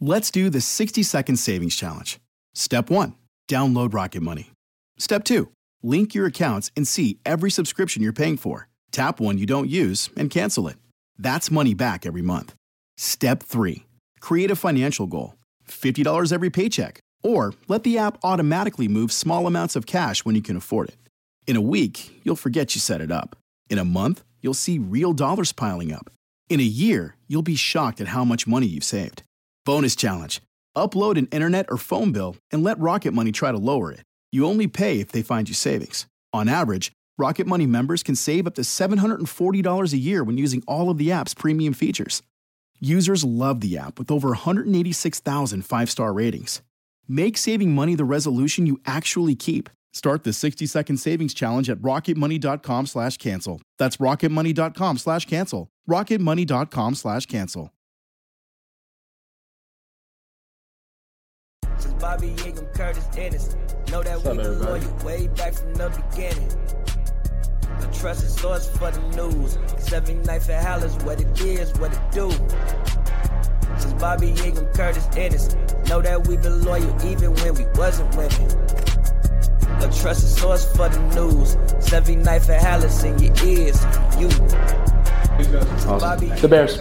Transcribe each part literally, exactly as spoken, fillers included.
Let's do the sixty second savings challenge. Step one, download Rocket Money. Step two, link your accounts and see every subscription you're paying for. Tap one you don't use and cancel it. That's money back every month. Step three, create a financial goal. fifty dollars every paycheck. Or let the app automatically move small amounts of cash when you can afford it. In a week, you'll forget you set it up. In a month, you'll see real dollars piling up. In a year, you'll be shocked at how much money you've saved. Bonus challenge. Upload an internet or phone bill and let Rocket Money try to lower it. You only pay if they find you savings. On average, Rocket Money members can save up to seven hundred forty dollars a year when using all of the app's premium features. Users love the app with over one hundred eighty-six thousand five-star ratings. Make saving money the resolution you actually keep. Start the sixty second savings challenge at rocketmoney.com slash cancel. That's rocketmoney.com slash cancel. rocketmoney.com slash cancel. Since Bobby Ingram, Curtis Ennis, know that we've been loyal way back from the beginning. A trusted source for the news. Every night for hell is what it is, what it do. Since Bobby Ingram, Curtis Ennis, know that we've been loyal even when we wasn't winning. A trusted source for the news. Every night for hell is in your ears, you. Awesome. The Bears.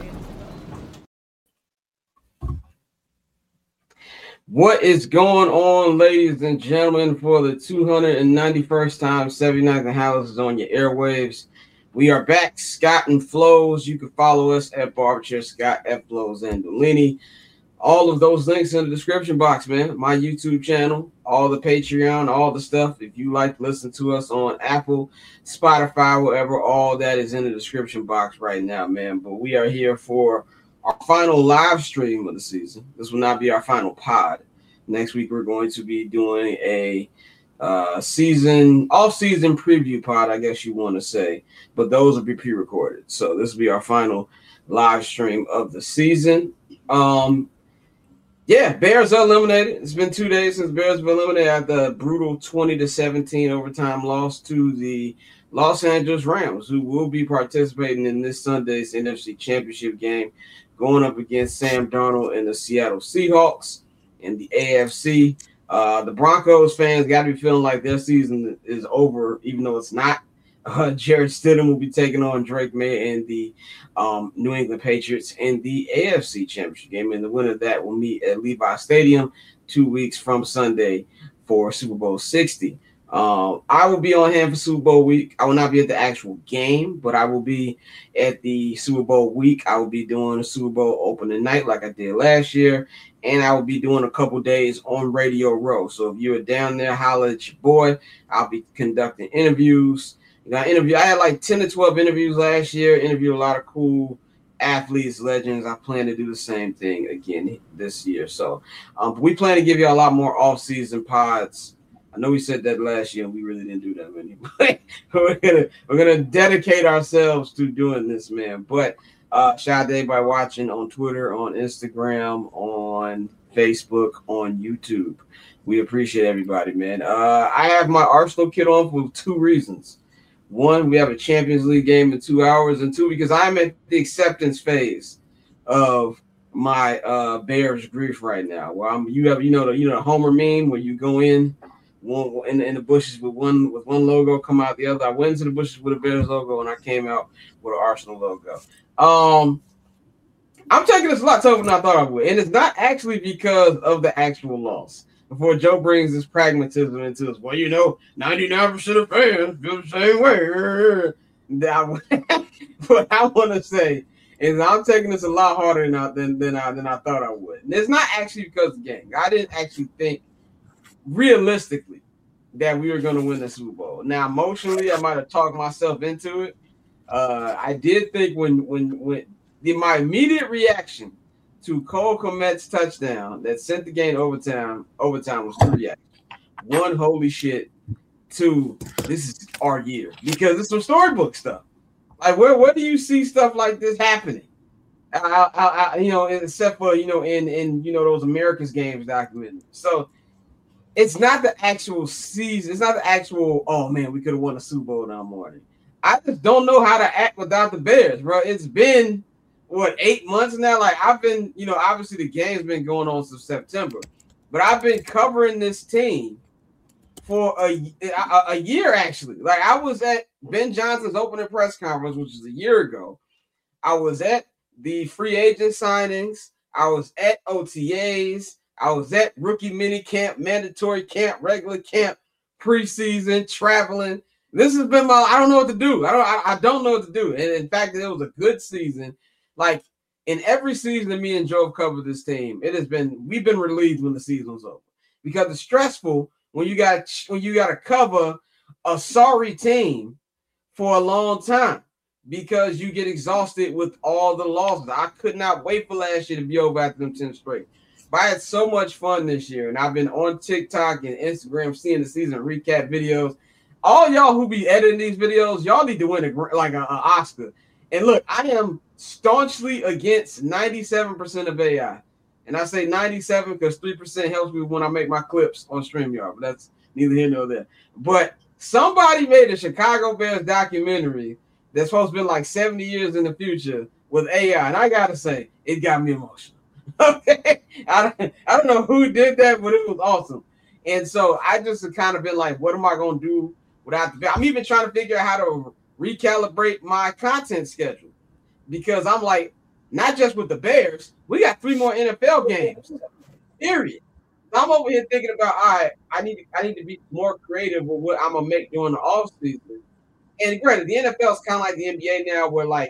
What is going on, ladies and gentlemen, for the two hundred ninety-first time seventy-ninth and Hallis is on your airwaves. We are back, Scott and Flows. You can follow us at Barberchair Scott, F Flows, and Delaney. All of those links in the description box, man. My YouTube channel, all the Patreon, all the stuff. If you like to listen to us on Apple, Spotify, wherever, all that is in the description box right now, man. But we are here for our final live stream of the season. This will not be our final pod. Next week, we're going to be doing a uh, season, off-season preview pod, I guess you want to say. But those will be pre-recorded. So this will be our final live stream of the season. Um, yeah, Bears are eliminated. It's been two days since Bears were eliminated after a brutal twenty to seventeen overtime loss to the Los Angeles Rams, who will be participating in this Sunday's N F C Championship game, going up against Sam Darnold and the Seattle Seahawks in the A F C. Uh, the Broncos fans got to be feeling like their season is over, even though it's not. Uh, Jared Stidham will be taking on Drake May and the um, New England Patriots in the A F C Championship game, and the winner of that will meet at Levi Stadium two weeks from Sunday for Super Bowl sixty. Uh, I will be on hand for Super Bowl week. I will not be at the actual game, but I will be at the Super Bowl week. I will be doing a Super Bowl opening night like I did last year, and I will be doing a couple days on Radio Row. So if you're down there, holla at your boy. I'll be conducting interviews. You know, I interview. I had like ten to twelve interviews last year. Interviewed a lot of cool athletes, legends. I plan to do the same thing again this year. So um, we plan to give you a lot more off-season pods. I know we said that last year, and we really didn't do that many. But we're gonna we're gonna dedicate ourselves to doing this, man. But uh, shout out to everybody watching on Twitter, on Instagram, on Facebook, on YouTube. We appreciate everybody, man. Uh, I have my Arsenal kit on for two reasons. One, we have a Champions League game in two hours, and two, because I'm at the acceptance phase of my uh, Bears grief right now. Where I'm, you have, you know, the you know the Homer meme where you go in one in, in the bushes with one with one logo, come out the other. I went into the bushes with a Bears logo, and I came out with an Arsenal logo. Um, I'm taking this a lot tougher than I thought I would, and it's not actually because of the actual loss. Before Joe brings his pragmatism into us, well, you know, ninety-nine percent of fans feel the same way. That, what I want to say is I'm taking this a lot harder than I, than, than, I, than I thought I would. And it's not actually because of the game. I didn't actually think realistically that we were going to win the Super Bowl. Now, emotionally, I might have talked myself into it. Uh, I did think when when when the, my immediate reaction to Cole Kmet's touchdown that sent the game overtime, overtime was two reactions. One, holy shit. Two, this is our year. Because it's some storybook stuff. Like, where, where do you see stuff like this happening? I, I, I, you know, except for, you know, in, in, you know, those America's Games documentaries. So, it's not the actual season. It's not the actual, oh, man, we could have won a Super Bowl that morning. I just don't know how to act without the Bears, bro. It's been what, eight months now? Like, I've been, you know, obviously the game's been going on since September, but I've been covering this team for a, a, a year, actually. Like, I was at Ben Johnson's opening press conference, which is a year ago. I was at the free agent signings. I was at O T As. I was at rookie mini camp, mandatory camp, regular camp, preseason, traveling. This has been my, I don't know what to do. I don't, I, I don't know what to do. And in fact, it was a good season. Like, in every season that me and Joe have covered this team, it has been, we've been relieved when the season was over. Because it's stressful when you got when you got to cover a sorry team for a long time because you get exhausted with all the losses. I could not wait for last year to be over after them ten straight. But I had so much fun this year, and I've been on TikTok and Instagram seeing the season recap videos. All y'all who be editing these videos, y'all need to win a, like an Oscar. And look, I am staunchly against ninety-seven percent of A I. And I say ninety-seven because three percent helps me when I make my clips on StreamYard. But that's neither here nor there. But somebody made a Chicago Bears documentary that's supposed to be like seventy years in the future with A I. And I got to say, it got me emotional. Okay? I don't, I don't know who did that, but it was awesome. And so I just have kind of been like, what am I going to do without the – I'm even trying to figure out how to recalibrate my content schedule because I'm like, not just with the Bears, we got three more N F L games. Period. I'm over here thinking about, all right, I need to, I need to be more creative with what I'm gonna make during the offseason. And granted, the N F L is kind of like the N B A now, where like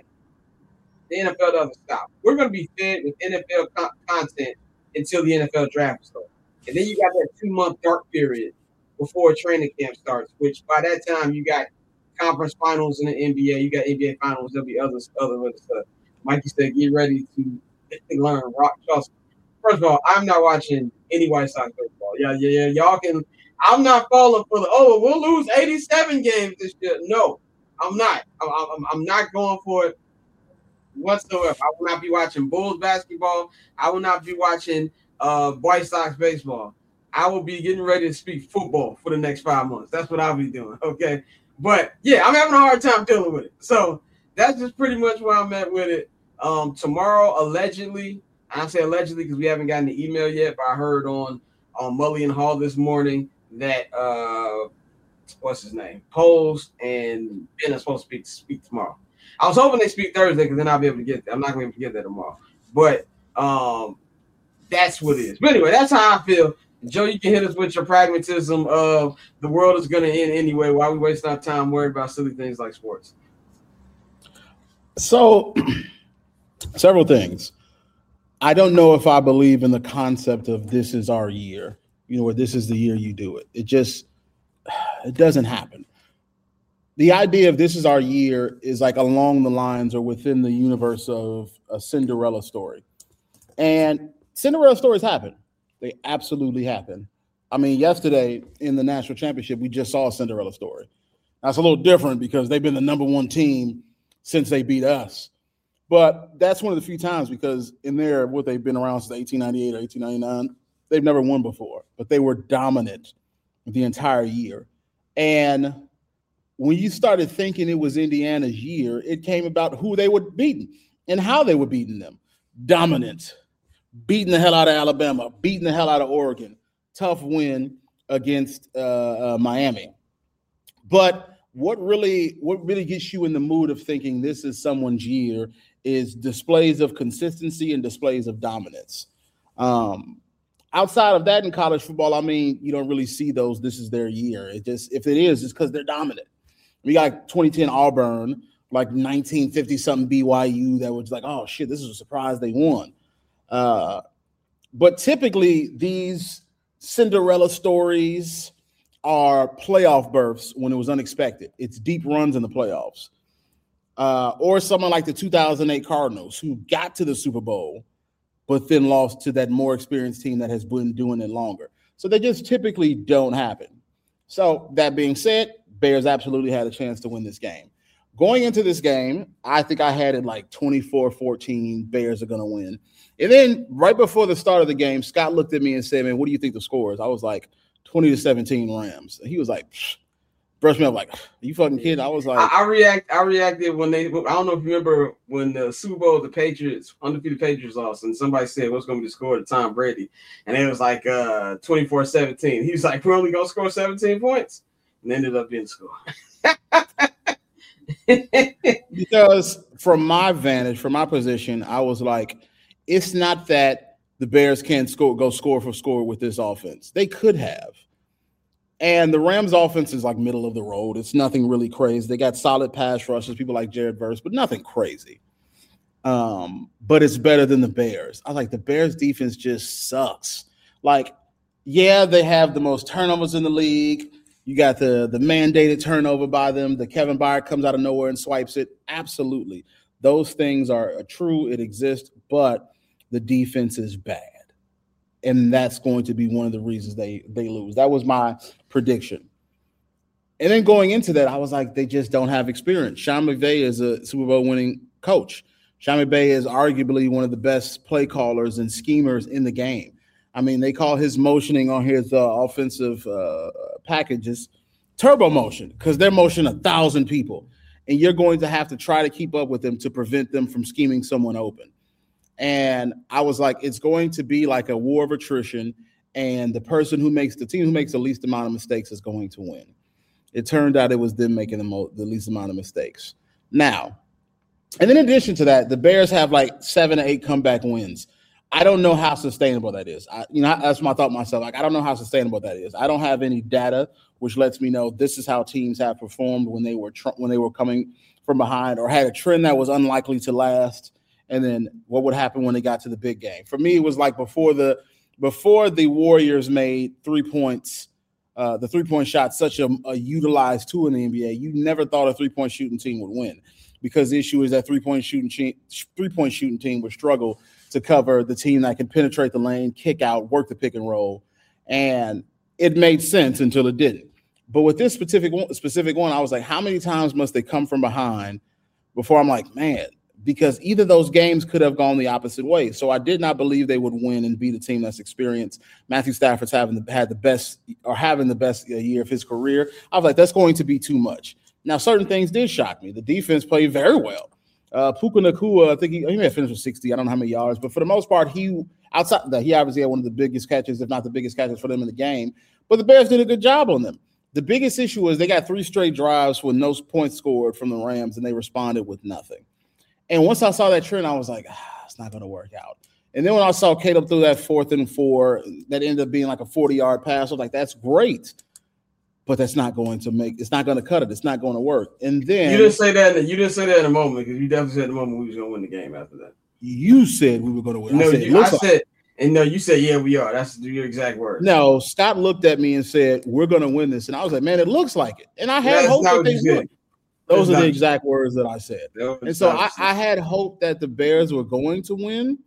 the N F L doesn't stop. We're gonna be fed with N F L co- content until the N F L draft starts, and then you got that two month dark period before training camp starts. Which by that time you got conference finals in the N B A, you got N B A finals. There'll be other other other stuff. Mikey said, get ready to learn rock. Trust me. First of all, I'm not watching any White Sox baseball. Yeah, yeah, yeah. Y'all can. I'm not falling for the, oh, we'll lose eighty-seven games this year. No, I'm not. I'm, I'm, I'm not going for it whatsoever. I will not be watching Bulls basketball. I will not be watching uh, White Sox baseball. I will be getting ready to speak football for the next five months. That's what I'll be doing, okay? But, yeah, I'm having a hard time dealing with it. So that's just pretty much where I'm at with it. Um, tomorrow, allegedly, I say allegedly because we haven't gotten the email yet, but I heard on, on Mully and Hall this morning that, uh, what's his name, Poles and Ben are supposed to speak, speak tomorrow. I was hoping they speak Thursday because then I'll be able to get that. I'm not going to get that tomorrow. But um, that's what it is. But anyway, that's how I feel. Joe, you can hit us with your pragmatism of the world is going to end anyway. Why we waste our time worried about silly things like sports? So, several things. I don't know if I believe in the concept of this is our year, you know, where this is the year you do it. It just, it doesn't happen. The idea of this is our year is like along the lines or within the universe of a Cinderella story. And Cinderella stories happen. They absolutely happen. I mean, yesterday in the national championship, we just saw a Cinderella story. That's a little different because they've been the number one team since they beat us. But that's one of the few times because in there, what they've been around since eighteen ninety-eight or eighteen ninety-nine, they've never won before, but they were dominant the entire year. And when you started thinking it was Indiana's year, it came about who they were beating and how they were beating them. Dominant, beating the hell out of Alabama, beating the hell out of Oregon. Tough win against uh, uh, Miami. But what really, what really gets you in the mood of thinking this is someone's year is displays of consistency and displays of dominance. Um, outside of that in college football, I mean, you don't really see those. This is their year. It just, if it is, it's because they're dominant. We got twenty ten Auburn, like nineteen fifty something B Y U that was like, oh shit, this is a surprise they won. Uh, but typically these Cinderella stories are playoff berths when it was unexpected. It's deep runs in the playoffs. Uh, or someone like the two thousand eight Cardinals who got to the Super Bowl, but then lost to that more experienced team that has been doing it longer. So they just typically don't happen. So that being said, Bears absolutely had a chance to win this game. Going into this game, I think I had it like twenty-four fourteen, Bears are going to win. And then right before the start of the game, Scott looked at me and said, man, what do you think the score is? I was like, twenty to seventeen Rams. And he was like, brushed me up like, you fucking kidding? I was like, I, I react. I reacted when they. I don't know if you remember when the Super Bowl, the Patriots, undefeated Patriots lost, and somebody said what's going to be the score to Tom Brady, and it was like uh twenty-four seventeen. He was like, we're only going to score seventeen points, and ended up being the score. Because from my vantage, from my position, I was like, it's not that the Bears can't score, go score for score with this offense. They could have. And the Rams offense is like middle of the road. It's nothing really crazy. They got solid pass rushes, people like Jared Verse, but nothing crazy. Um, but it's better than the Bears. I like the Bears defense just sucks. Like, yeah, they have the most turnovers in the league. You got the, the mandated turnover by them. The Kevin Byard comes out of nowhere and swipes it. Absolutely. Those things are true. It exists, but the defense is bad. And that's going to be one of the reasons they, they lose. That was my prediction. And then going into that, I was like, they just don't have experience. Sean McVay is a Super Bowl winning coach. Sean McVay is arguably one of the best play callers and schemers in the game. I mean, they call his motioning on his uh, offensive uh, packages turbo motion because they're motioning a thousand people. And you're going to have to try to keep up with them to prevent them from scheming someone open. And I was like, it's going to be like a war of attrition, and the person who makes the team who makes the least amount of mistakes is going to win. It turned out it was them making the, mo- the least amount of mistakes. Now, and in addition to that, the Bears have like seven or eight comeback wins. I don't know how sustainable that is. I, you know, that's my thought myself. Like, I don't know how sustainable that is. I don't have any data which lets me know this is how teams have performed when they were tr- when they were coming from behind or had a trend that was unlikely to last. And then what would happen when they got to the big game? For me, it was like before the before the Warriors made three points, uh, the three-point shot such a, a utilized tool in the N B A, you never thought a three-point shooting team would win because the issue is that three-point shooting che- three-point shooting team would struggle to cover the team that can penetrate the lane, kick out, work the pick and roll. And it made sense until it didn't. But with this specific one, specific one, I was like, how many times must they come from behind before I'm like, man, because either those games could have gone the opposite way. So I did not believe they would win and beat a team that's experienced. Matthew Stafford's having the, had the best or having the best year of his career. I was like, that's going to be too much. Now, certain things did shock me. The defense played very well. Uh, Puka Nacua, I think he, he may have finished with sixty. I don't know how many yards, but for the most part, he outside that he obviously had one of the biggest catches, if not the biggest catches for them in the game. But the Bears did a good job on them. The biggest issue was they got three straight drives with no points scored from the Rams, and they responded with nothing. And once I saw that trend, I was like, ah, it's not going to work out. And then when I saw Caleb through that fourth and four, that ended up being like a forty-yard pass, I was like, that's great. But that's not going to make – it's not going to cut it. It's not going to work. And then – You didn't say that in, you didn't say that in a moment because you definitely said in a moment we was going to win the game after that. You said we were going to win. No, I said, you, I like- said – and no, you said, yeah, we are. That's your exact word. No, Scott looked at me and said, we're going to win this. And I was like, man, it looks like it. And I had That's hope not that what they you would. said. Those That's are the not- exact words that I said. That was And so not I, what you I said. had hope that the Bears were going to win,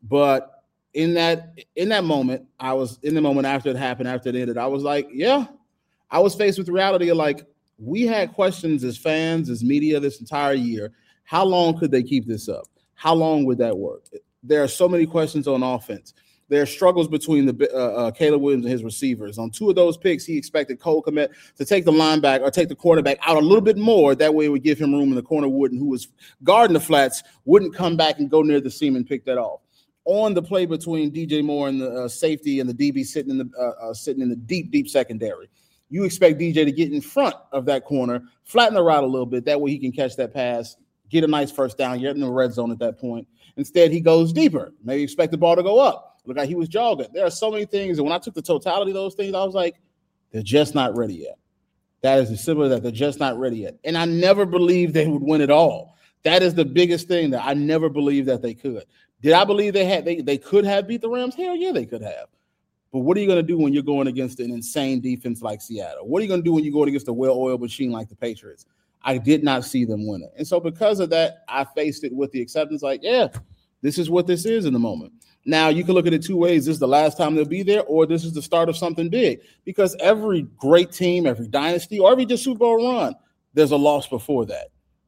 but in that in that moment, I was in the moment after it happened, after it ended, I was like, yeah, I was faced with the reality of like, we had questions as fans, as media this entire year. How long could they keep this up? How long would that work? There are so many questions on offense. There are struggles between the uh, uh, Caleb Williams and his receivers. On two of those picks, he expected Cole Kmet to take the linebacker or take the quarterback out a little bit more. That way it would give him room in the corner wouldn't, who was guarding the flats, wouldn't come back and go near the seam and pick that off. On the play between D J Moore and the uh, safety and the D B sitting in the uh, uh, sitting in the deep, deep secondary, you expect D J to get in front of that corner, flatten the route a little bit. That way he can catch that pass, get a nice first down. You're in the red zone at that point. Instead, he goes deeper. Maybe expect the ball to go up. Look like he was jogging. There are so many things. And when I took the totality of those things, I was like, they're just not ready yet. That is as simple as that. They're just not ready yet. And I never believed they would win it all. That is the biggest thing that I never believed that they could. Did I believe they had they, they could have beat the Rams? Hell yeah, they could have. But what are you going to do when you're going against an insane defense like Seattle? What are you going to do when you're going against a well-oiled machine like the Patriots? I did not see them win it. And so because of that, I faced it with the acceptance like, yeah, this is what this is in the moment. Now, you can look at it two ways. This is the last time they'll be there, or this is the start of something big. Because every great team, every dynasty, or every just Super Bowl run, there's a loss before that.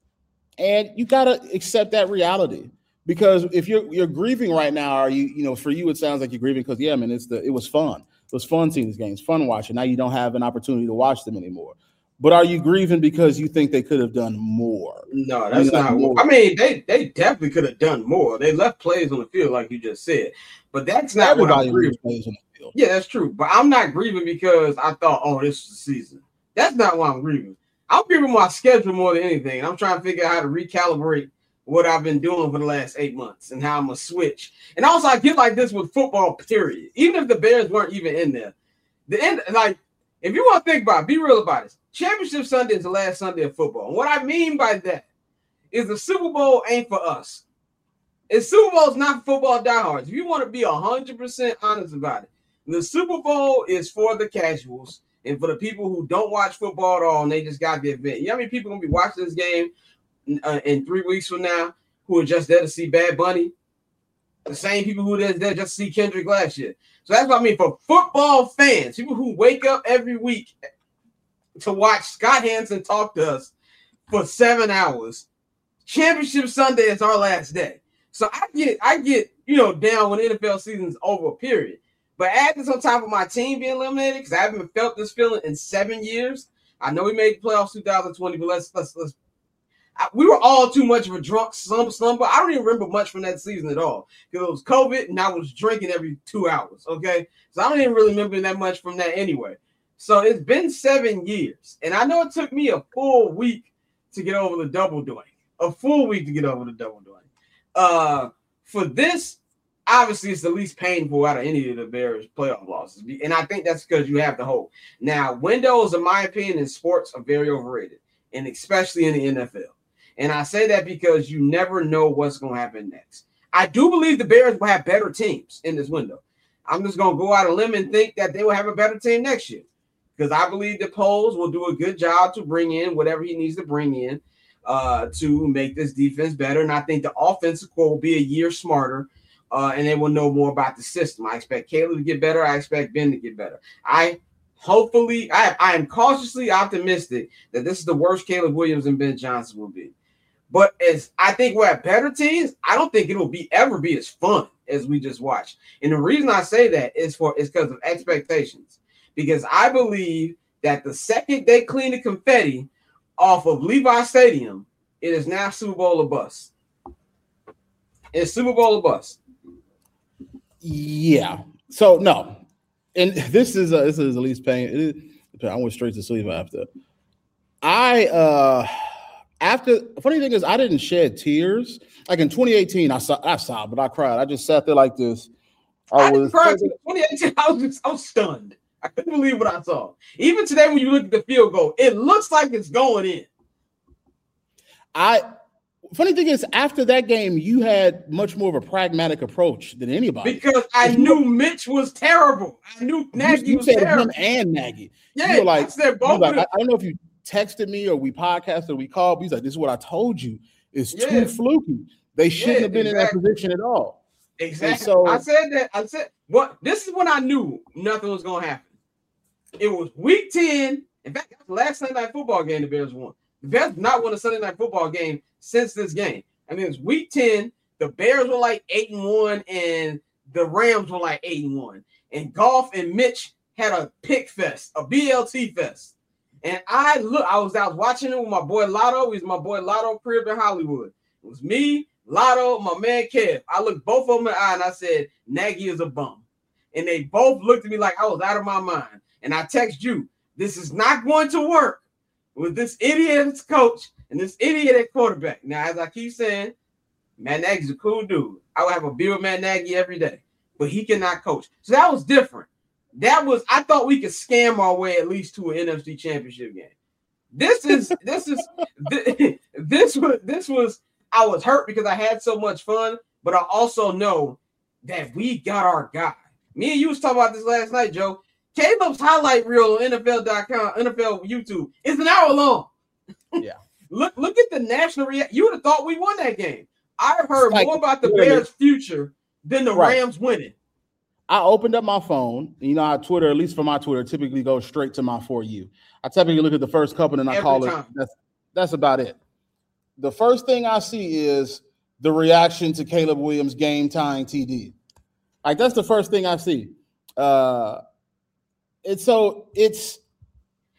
And you got to accept that reality. Because if you're you're grieving right now, are you, you know, for you, it sounds like you're grieving because, yeah, man, it's the it was fun. It was fun seeing these games, fun watching. Now you don't have an opportunity to watch them anymore. But are you grieving because you think they could have done more? No, that's not. More. I mean, they they definitely could have done more. They left plays on the field, like you just said. But that's not Everybody what I'm grieving. Plays on the field. Yeah, that's true. But I'm not grieving because I thought, oh, this is the season. That's not why I'm grieving. I'm grieving my schedule more than anything. I'm trying to figure out how to recalibrate what I've been doing for the last eight months and how I'm gonna switch. And also, I get like this with football. Period. Even if the Bears weren't even in there, the end. Like, if you want to think about it, be real about it. Championship Sunday is the last Sunday of football. And what I mean by that is the Super Bowl ain't for us. And Super Bowl is not for football diehards. If you want to be one hundred percent honest about it, the Super Bowl is for the casuals and for the people who don't watch football at all and they just got the event. You know how many people are going to be watching this game uh, in three weeks from now who are just there to see Bad Bunny? The same people who are there just to see Kendrick last year. So that's what I mean. For football fans, people who wake up every week to watch Scott Hanson talk to us for seven hours. Championship Sunday is our last day. So I get, I get, you know, down when the N F L season's over, period. But add this on top of my team being eliminated, because I haven't felt this feeling in seven years. I know we made the playoffs twenty twenty, but let's let's let's. I, we were all too much of a drunk slumber slumber. I don't even remember much from that season at all because it was COVID and I was drinking every two hours. Okay, so I don't even really remember that much from that anyway. So it's been seven years, and I know it took me a full week to get over the double doink. A full week to get over the double doink. Uh, for this, obviously, it's the least painful out of any of the Bears' playoff losses, and I think that's because you have the hope. Now, windows, in my opinion, in sports are very overrated, and especially in the N F L. And I say that because you never know what's going to happen next. I do believe the Bears will have better teams in this window. I'm just going to go out on a limb and think that they will have a better team next year. Because I believe that Poles will do a good job to bring in whatever he needs to bring in uh, to make this defense better. And I think the offensive core will be a year smarter, uh, and they will know more about the system. I expect Caleb to get better. I expect Ben to get better. I hopefully, I, I am cautiously optimistic that this is the worst Caleb Williams and Ben Johnson will be. But as I think we're at better teams, I don't think it'll be ever be as fun as we just watched. And the reason I say that is for is because of expectations. Because I believe that the second they clean the confetti off of Levi Stadium, it is now Super Bowl or bust. It's Super Bowl or bust. Yeah. So no, and this is a, this is the least pain. It is, I went straight to sleep after. I uh after funny thing is I didn't shed tears. Like in twenty eighteen, I saw I saw, but I cried. I just sat there like this. I, I was cried in twenty eighteen. I was just, I was stunned. I couldn't believe what I saw. Even today, when you look at the field goal, it looks like it's going in. I funny thing is, after that game, you had much more of a pragmatic approach than anybody. Because I knew Mitch was terrible. I knew Nagy you was said terrible. Him and Nagy. Yeah, you were like, I said both. Like, I, I don't know if you texted me or we podcasted or we called. He's like, "This is what I told you. It's yeah. too fluky. They shouldn't yeah, have been exactly. in that position at all." Exactly. And so I said that. I said, "What? This is when I knew nothing was going to happen." It was week ten. In fact, that's the last Sunday night football game the Bears won. The Bears have not won a Sunday night football game since this game. I mean, it was week ten. The Bears were like eight and one, and the Rams were like eight and one. And Goff and Mitch had a pick fest, a B L T fest. And I look, I was out watching it with my boy Lotto. He's my boy Lotto crib in Hollywood. It was me, Lotto, my man Kev. I looked both of them in the eye and I said, Nagy is a bum. And they both looked at me like I was out of my mind. And I text you, this is not going to work with this idiot as coach and this idiot at quarterback. Now, as I keep saying, Matt Nagy's a cool dude. I would have a beer with Matt Nagy every day, but he cannot coach. So that was different. That was, I thought we could scam our way at least to an N F C championship game. This is, this is, this, this was, this was, I was hurt because I had so much fun, but I also know that we got our guy. Me and you was talking about this last night, Joe. Caleb's highlight reel on N F L dot com, N F L YouTube is an hour long. Yeah. look, look at the national reaction. You would have thought we won that game. I've heard like, more about the Bears' future than the right. Rams winning. I opened up my phone. You know how Twitter, at least for my Twitter, typically goes straight to my For You. I typically look at the first couple and I Every call time. it. That's, that's about it. The first thing I see is the reaction to Caleb Williams' game-tying T D. Like, that's the first thing I see. Uh, it's so it's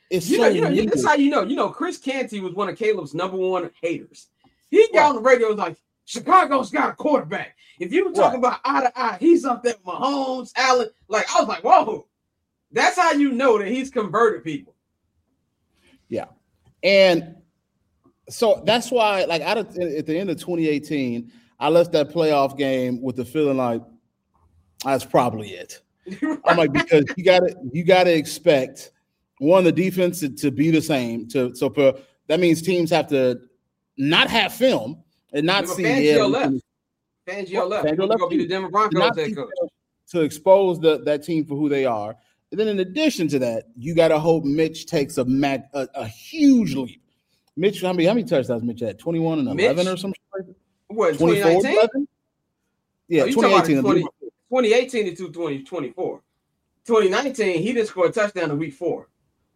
It's you so know, you know, weird. That's how you know. You know, Chris Canty was one of Caleb's number one haters. He got right. on the radio was like, Chicago's got a quarterback. If you were talking right. about eye to eye, he's up there with Mahomes, Allen. Like, I was like, whoa. That's how you know that he's converted people. Yeah. And so that's why, like, out of, at the end of twenty eighteen, I left that playoff game with the feeling like that's probably it. Right. I'm like, because you gotta you gotta expect one, the defense to, to be the same. To so for, that means teams have to not have film and not see Fangio yeah, left. Fangio left. Fangio left. Gonna be the Denver Broncos head coach. To expose the, that team for who they are. And then in addition to that, you got to hope Mitch takes a, mag, a a huge leap. Mitch, how many how many touchdowns Mitch had? twenty-one and eleven or something like that? What, twenty nineteen? Yeah, oh, twenty eighteen. twenty, twenty eighteen to twenty twenty-four. twenty nineteen, he didn't score a touchdown in week four.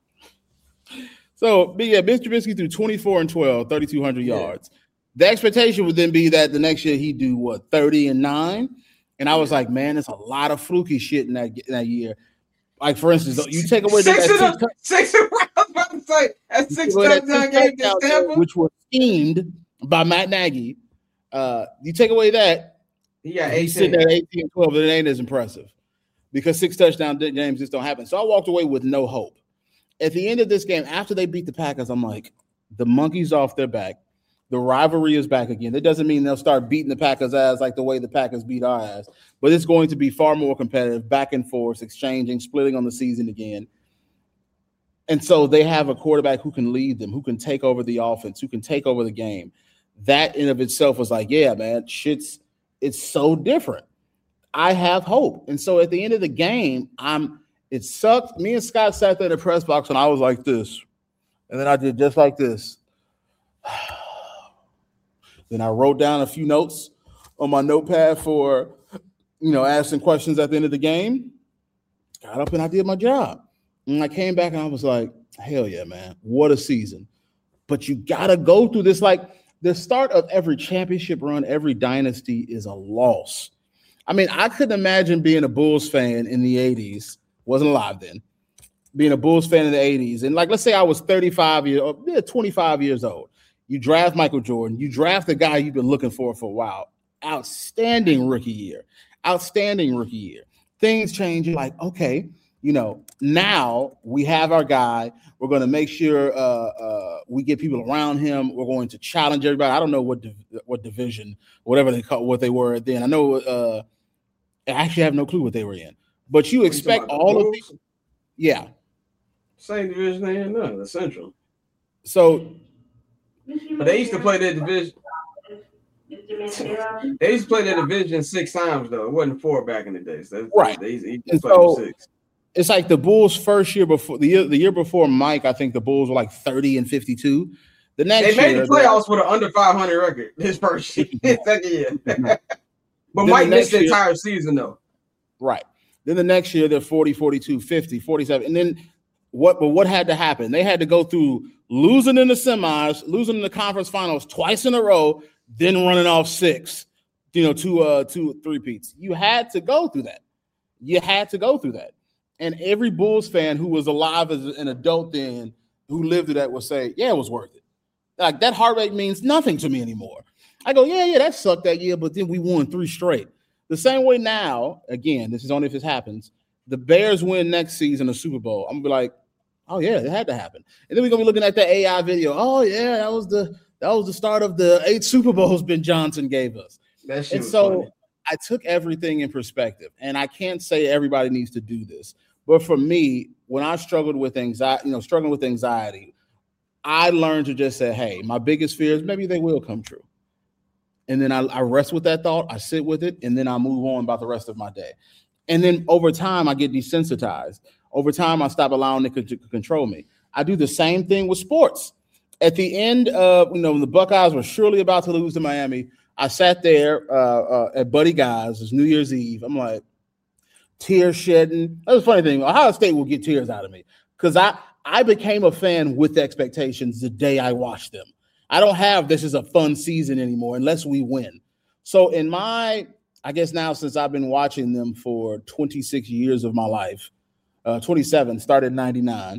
So, but yeah, Mitch Trubisky threw twenty-four and twelve, thirty-two hundred yeah. yards. The expectation would then be that the next year he'd do, what, thirty and nine? And I was like, man, there's a lot of fluky shit in that, in that year. Like, for instance, you take away six the, that six, six, I was about to say, that six touchdown game against Tampa, which was schemed by Matt Nagy. Uh, you take away that, yeah, he's sitting at eighteen and twelve, and it ain't as impressive because six touchdown games just don't happen. So I walked away with no hope. At the end of this game, after they beat the Packers, I'm like, the monkey's off their back. The rivalry is back again. That doesn't mean they'll start beating the Packers' ass like the way the Packers beat our ass, but it's going to be far more competitive, back and forth, exchanging, splitting on the season again. And so they have a quarterback who can lead them, who can take over the offense, who can take over the game. That in of itself was like, yeah, man, shit's it's so different. I have hope. And so at the end of the game, I'm it sucked. Me and Scott sat there in the press box and I was like this. And then I did just like this. Then I wrote down a few notes on my notepad for, you know, asking questions at the end of the game. Got up and I did my job. And I came back and I was like, hell yeah, man, what a season. But you got to go through this. Like the start of every championship run, every dynasty is a loss. I mean, I couldn't imagine being a Bulls fan in the eighties. Wasn't alive then. Being a Bulls fan in the eighties. And like, let's say I was thirty-five years old, yeah, twenty-five years old. You draft Michael Jordan. You draft the guy you've been looking for for a while. Outstanding rookie year. Outstanding rookie year. Things change. You're like, okay, you know, now we have our guy. We're going to make sure uh, uh, we get people around him. We're going to challenge everybody. I don't know what div- what division, whatever they call what they were then. I know. Uh, I actually have no clue what they were in. But you expect all of these. Yeah. Same division they in now, the Central. So. But they used to play their division. They used to play their division six times though. It wasn't four back in the days. So right. They used to play so, six. It's like the Bulls' first year before the year the year before Mike. I think the Bulls were like thirty and fifty-two. The next they made year, the playoffs with an under five hundred record. His first year, second year. But Mike the missed the entire year, season though. Right. Then the next year they're forty, forty-two, fifty, forty-seven, and then what? But what had to happen? They had to go through. Losing in the semis, losing in the conference finals twice in a row, then running off six, you know, two, uh, two, three peats. You had to go through that. You had to go through that. And every Bulls fan who was alive as an adult then, who lived through that, will say, yeah, it was worth it. Like that heart rate means nothing to me anymore. I go, yeah, yeah, that sucked that year, but then we won three straight. The same way now, again, this is only if this happens, the Bears win next season a Super Bowl. I'm going to be like, oh yeah, it had to happen. And then we're gonna be looking at the A I video. Oh yeah, that was the that was the start of the eight Super Bowls Ben Johnson gave us. That shit and so funny. I took everything in perspective. And I can't say everybody needs to do this, but for me, when I struggled with anxiety, you know, struggling with anxiety, I learned to just say, hey, my biggest fears, maybe they will come true. And then I, I rest with that thought, I sit with it, and then I move on about the rest of my day. And then over time, I get desensitized. Over time, I stop allowing it to control me. I do the same thing with sports. At the end of, you know, when the Buckeyes were surely about to lose to Miami, I sat there uh, uh, at Buddy Guy's. It was New Year's Eve. I'm like, tears shedding. That was a funny thing. Ohio State will get tears out of me because I, I became a fan with expectations the day I watched them. I don't have this is a fun season anymore unless we win. So in my, I guess now since I've been watching them for twenty-six years of my life, Uh, twenty-seven, started in ninety-nine.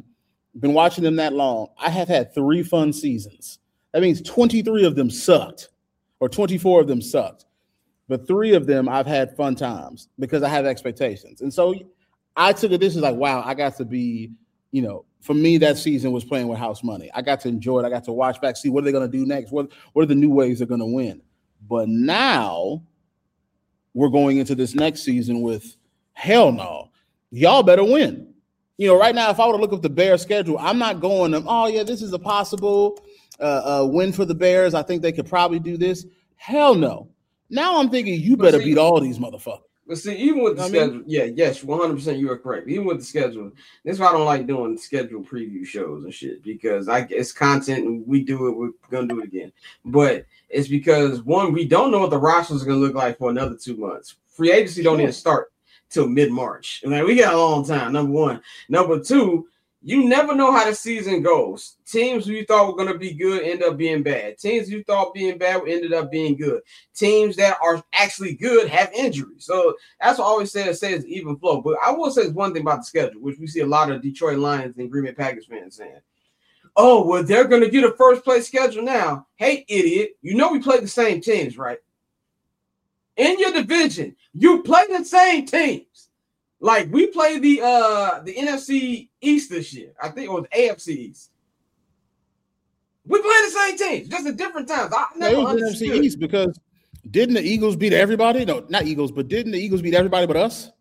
been watching them that long. I have had three fun seasons. That means twenty-three of them sucked, or twenty-four of them sucked. But three of them I've had fun times because I have expectations. And so I took it, this is like, wow, I got to be, you know, for me, that season was playing with house money. I got to enjoy it. I got to watch back, see what are they going to do next? What, what are the new ways they're going to win? But now we're going into this next season with, hell no, y'all better win. You know, right now, if I were to look up the Bears schedule, I'm not going, oh, yeah, this is a possible uh, uh, win for the Bears. I think they could probably do this. Hell no. Now I'm thinking you better see, beat all these motherfuckers. But see, even with the you know schedule, I mean? yeah, yes, one hundred percent you are correct. Even with the schedule, that's why I don't like doing schedule preview shows and shit, because I it's content and we do it, we're going to do it again. But it's because, one, we don't know what the rosters are going to look like for another two months. Free agency don't sure. even start till mid-March. Like, we got a long time, number one. Number two, you never know how the season goes. Teams who you thought were going to be good end up being bad. Teams you thought being bad ended up being good. Teams that are actually good have injuries. So that's what I always say, it says even flow. But I will say one thing about the schedule, which we see a lot of Detroit Lions and Green Bay Packers fans saying, oh, well, they're going to get a first-place schedule now. Hey, idiot, you know we play the same teams, right? In your division, you play the same teams. Like, we play the uh the N F C East this year. I think it was A F C East. We play the same teams, just at different times. I never yeah, it was N F C East because didn't the Eagles beat everybody? No, not Eagles, but didn't the Eagles beat everybody but us?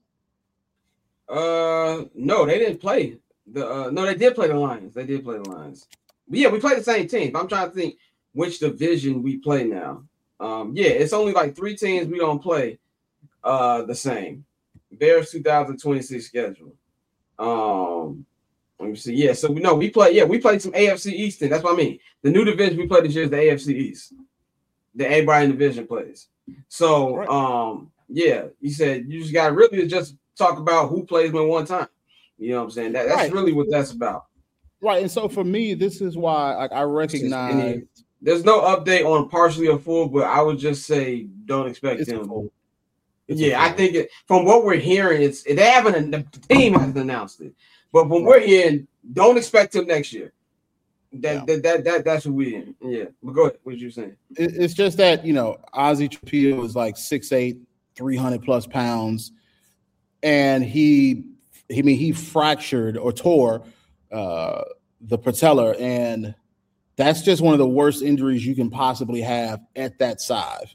Uh, no, they didn't play the. Uh, no, they did play the Lions. They did play the Lions. But yeah, we play the same teams. I'm trying to think which division we play now. Um, yeah, it's only like three teams we don't play uh the same. Bears two thousand twenty-six schedule. Um, let me see. Yeah, so we know we play. Yeah, we played some A F C East. That's what I mean. The new division we play this year is the A F C East. That everybody in the division plays. So, right. um, yeah, you said you just got really just talk about who plays when one time. You know what I'm saying? That, that's right. really what that's about. Right. And so for me, this is why like, I recognize. Any, there's no update on partially or full, but I would just say don't expect it's him. It's yeah, I think it, from what we're hearing, it's they haven't the team hasn't announced it, but when right. we're hearing, don't expect him next year. That, yeah. that that that that's what we in. Yeah, but go ahead. What you saying? It, it's just that you know Ozzie Trapillo is like six eight, three hundred plus pounds, and he, he I mean he fractured or tore uh, the patella, and that's just one of the worst injuries you can possibly have at that size.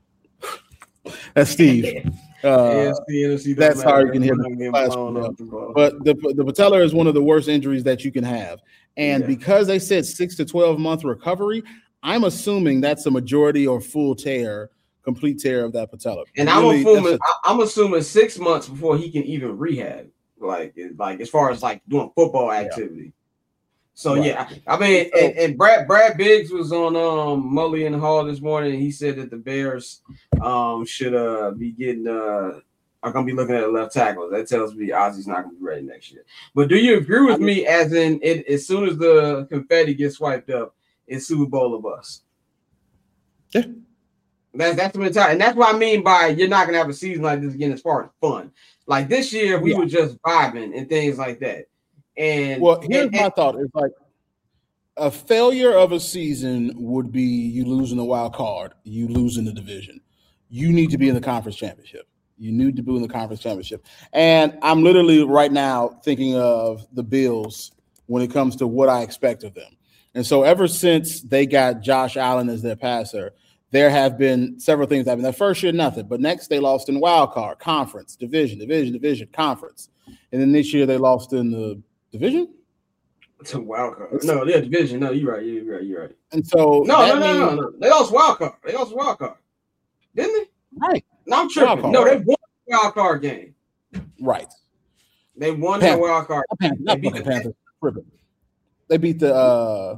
That's Steve. Uh, that's how you can hit the But the, the patella is one of the worst injuries that you can have. And yeah. because they said six to twelve month recovery, I'm assuming that's a majority or full tear, complete tear of that patella. And really, I'm assuming a, I'm assuming six months before he can even rehab, like like as far as like doing football activity. Yeah. So right. yeah, I mean, and, and Brad Brad Biggs was on um Mully and Hall this morning, and he said that the Bears um should uh be getting uh are gonna be looking at a left tackle. That tells me Ozzie's not gonna be ready next year. But do you agree with me? As in, it as soon as the confetti gets swiped up, it's Super Bowl or bust. Yeah, that's that's the mentality, and that's what I mean by you're not gonna have a season like this again as far as fun. Like this year, we yeah. were just vibing and things like that. And well, here's and, my and, thought: it's like a failure of a season would be you losing the wild card, you losing the division. You need to be in the conference championship. You need to be in the conference championship. And I'm literally right now thinking of the Bills when it comes to what I expect of them. And so ever since they got Josh Allen as their passer, there have been several things that happened. That first year, nothing. But next, they lost in wild card, conference, division, division, division, conference. And then this year, they lost in the division? It's a wild card. No, they're division. No, you're right. You're right. You're right. And so no, no, no, means, no, no. They lost wild card. They lost wild card, didn't they? Right. No, I'm tripping. No, they won the wild card game. Right. They won Panthers. the wild card. Panthers. They beat the Panthers. Panthers. They beat the. Uh,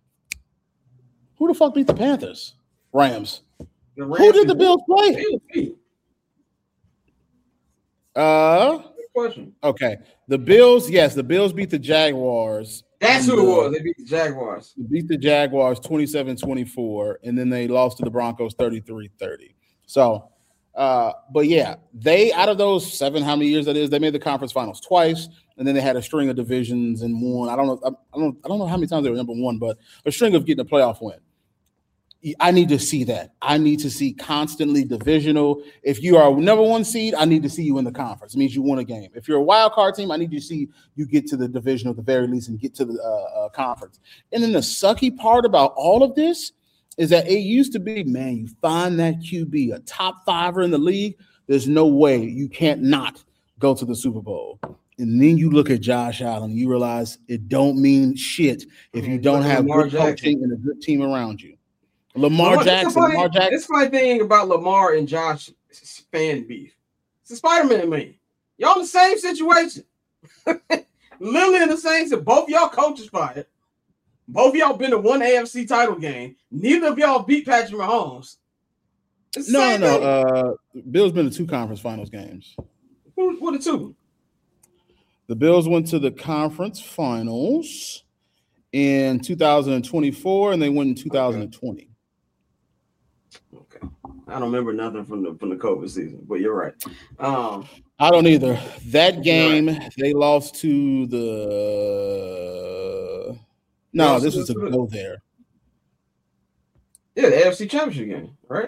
who the fuck beat the Panthers? Rams. The Rams who did the Bills play? Uh. Good question. Okay. The Bills, yes, the Bills beat the Jaguars. That's who the, it was. They beat the Jaguars. They beat the Jaguars twenty-seven twenty-four, and then they lost to the Broncos thirty-three thirty. So Uh, but yeah, they out of those seven, how many years that is, they made the conference finals twice, and then they had a string of divisions and won. I don't know, I don't, I don't know how many times they were number one, but a string of getting a playoff win. I need to see that. I need to see constantly divisional. If you are number one seed, I need to see you in the conference. It means you won a game. If you're a wild card team, I need to see you get to the division at the very least and get to the uh, uh, conference. And then the sucky part about all of this is that it used to be, man, you find that Q B, a top fiver in the league, there's no way you can't not go to the Super Bowl. And then you look at Josh Allen, and you realize it don't mean shit if you don't have good coaching and a good team around you. Lamar well, Jackson, funny, Lamar Jackson. This my thing about Lamar and Josh fan beef. It's a Spider-Man meme. Y'all in the same situation. Literally in the same situation. Both y'all coaches fired. Both y'all been to one A F C title game. Neither of y'all beat Patrick Mahomes. No, no. Uh, Bills been to two conference finals games. Who, what are the two? The Bills went to the conference finals in two thousand twenty-four, and they went in two thousand twenty. Okay. Okay, I don't remember nothing from the from the COVID season, but you're right. Um, I don't either. That game right. They lost to the. No, this was to go there. Yeah, the A F C Championship game, right?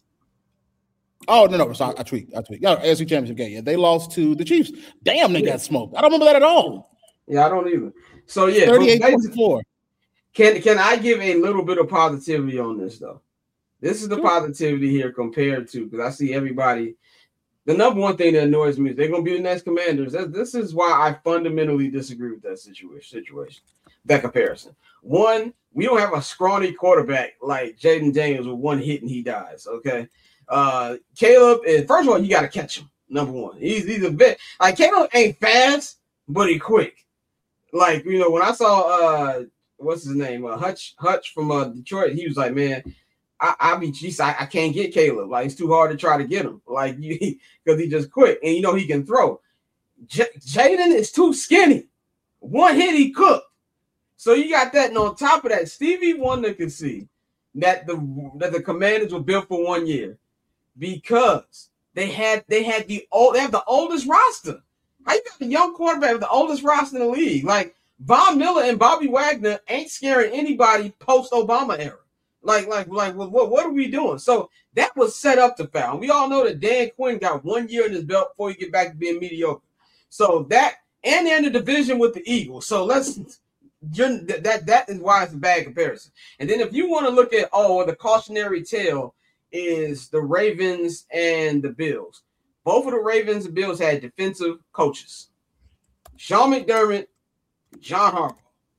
Oh no, no, sorry, I tweaked. I tweaked. Yeah, A F C Championship game. Yeah, they lost to the Chiefs. Damn, they yeah. got smoked. I don't remember that at all. Yeah, I don't either. So yeah, thirty-eight twenty-four. Can can I give a little bit of positivity on this though? This is the positivity here compared to, because I see everybody. The number one thing that annoys me is they're going to be the next Commanders. That, this is why I fundamentally disagree with that situation, situation, that comparison. One, we don't have a scrawny quarterback like Jaden Daniels with one hit and he dies, okay? Uh, Caleb, is, first of all, you got to catch him, number one. He's, he's a bit, like Caleb ain't fast, but he quick. Like, you know, when I saw, uh, what's his name, uh, Hutch, Hutch from uh, Detroit, he was like, man, I, I be geez, I, I can't get Caleb. Like, it's too hard to try to get him. Like, because he just quick. And, you know, he can throw. J- Jaden is too skinny. One hit, he cooked. So you got that. And on top of that, Stevie Wonder could see that the that the Commanders were built for one year because they had they had the old they have the oldest roster. How you got a young quarterback with the oldest roster in the league? Like, Von Miller and Bobby Wagner ain't scaring anybody post-Obama era. Like, like, like, what, what are we doing? So that was set up to foul. We all know that Dan Quinn got one year in his belt before he get back to being mediocre. So that, and they're in the division with the Eagles. So let's, you're, that that is why it's a bad comparison. And then if you want to look at, oh, the cautionary tale is the Ravens and the Bills. Both of the Ravens and Bills had defensive coaches. Sean McDermott, John Harbaugh.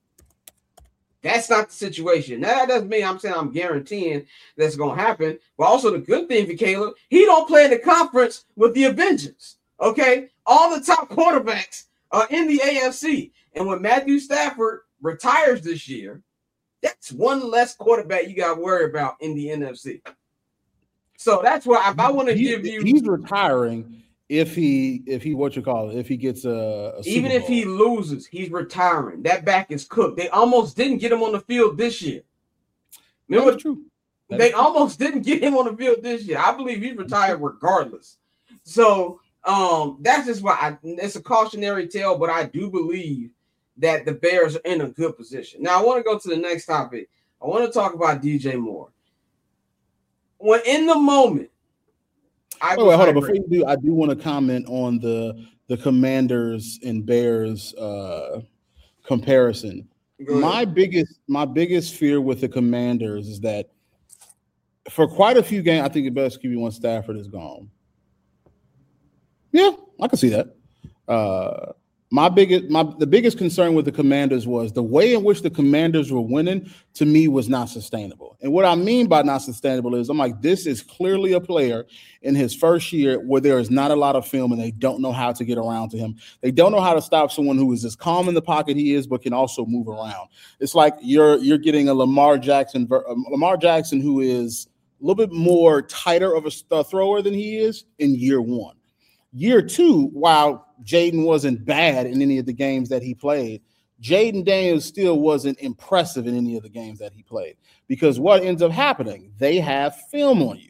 That's not the situation. Now, that doesn't mean I'm saying I'm guaranteeing that's going to happen. But also the good thing for Caleb, he don't play in the conference with the Avengers. Okay? All the top quarterbacks are in the A F C. And when Matthew Stafford retires this year, that's one less quarterback you got to worry about in the N F C. So that's why if I want to give you... He's retiring if he, if he, what you call it, if he gets a, a even if he loses, he's retiring. That back is cooked. They almost didn't get him on the field this year. Remember, That's true. That they true. almost didn't get him on the field this year. I believe he's retired regardless. So um, that's just why I, it's a cautionary tale, but I do believe that the Bears are in a good position. Now, I want to go to the next topic. I want to talk about D J Moore. When in the moment, I wait, wait, hold on. Before you do, I do want to comment on the the Commanders and Bears uh, comparison. My biggest my biggest fear with the Commanders is that for quite a few games, I think the best Q B one Stafford is gone. Yeah, I can see that. Uh, my biggest my the biggest concern with the Commanders was the way in which the Commanders were winning. To me, was not sustainable. And what I mean by not sustainable is I'm like, this is clearly a player in his first year where there is not a lot of film and they don't know how to get around to him. They don't know how to stop someone who is as calm in the pocket he is, but can also move around. It's like you're you're getting a Lamar Jackson, Lamar Jackson who is a little bit more tighter of a thrower than he is in year one. Year two, while Jaden wasn't bad in any of the games that he played, Jaden Daniels still wasn't impressive in any of the games that he played because what ends up happening, they have film on you.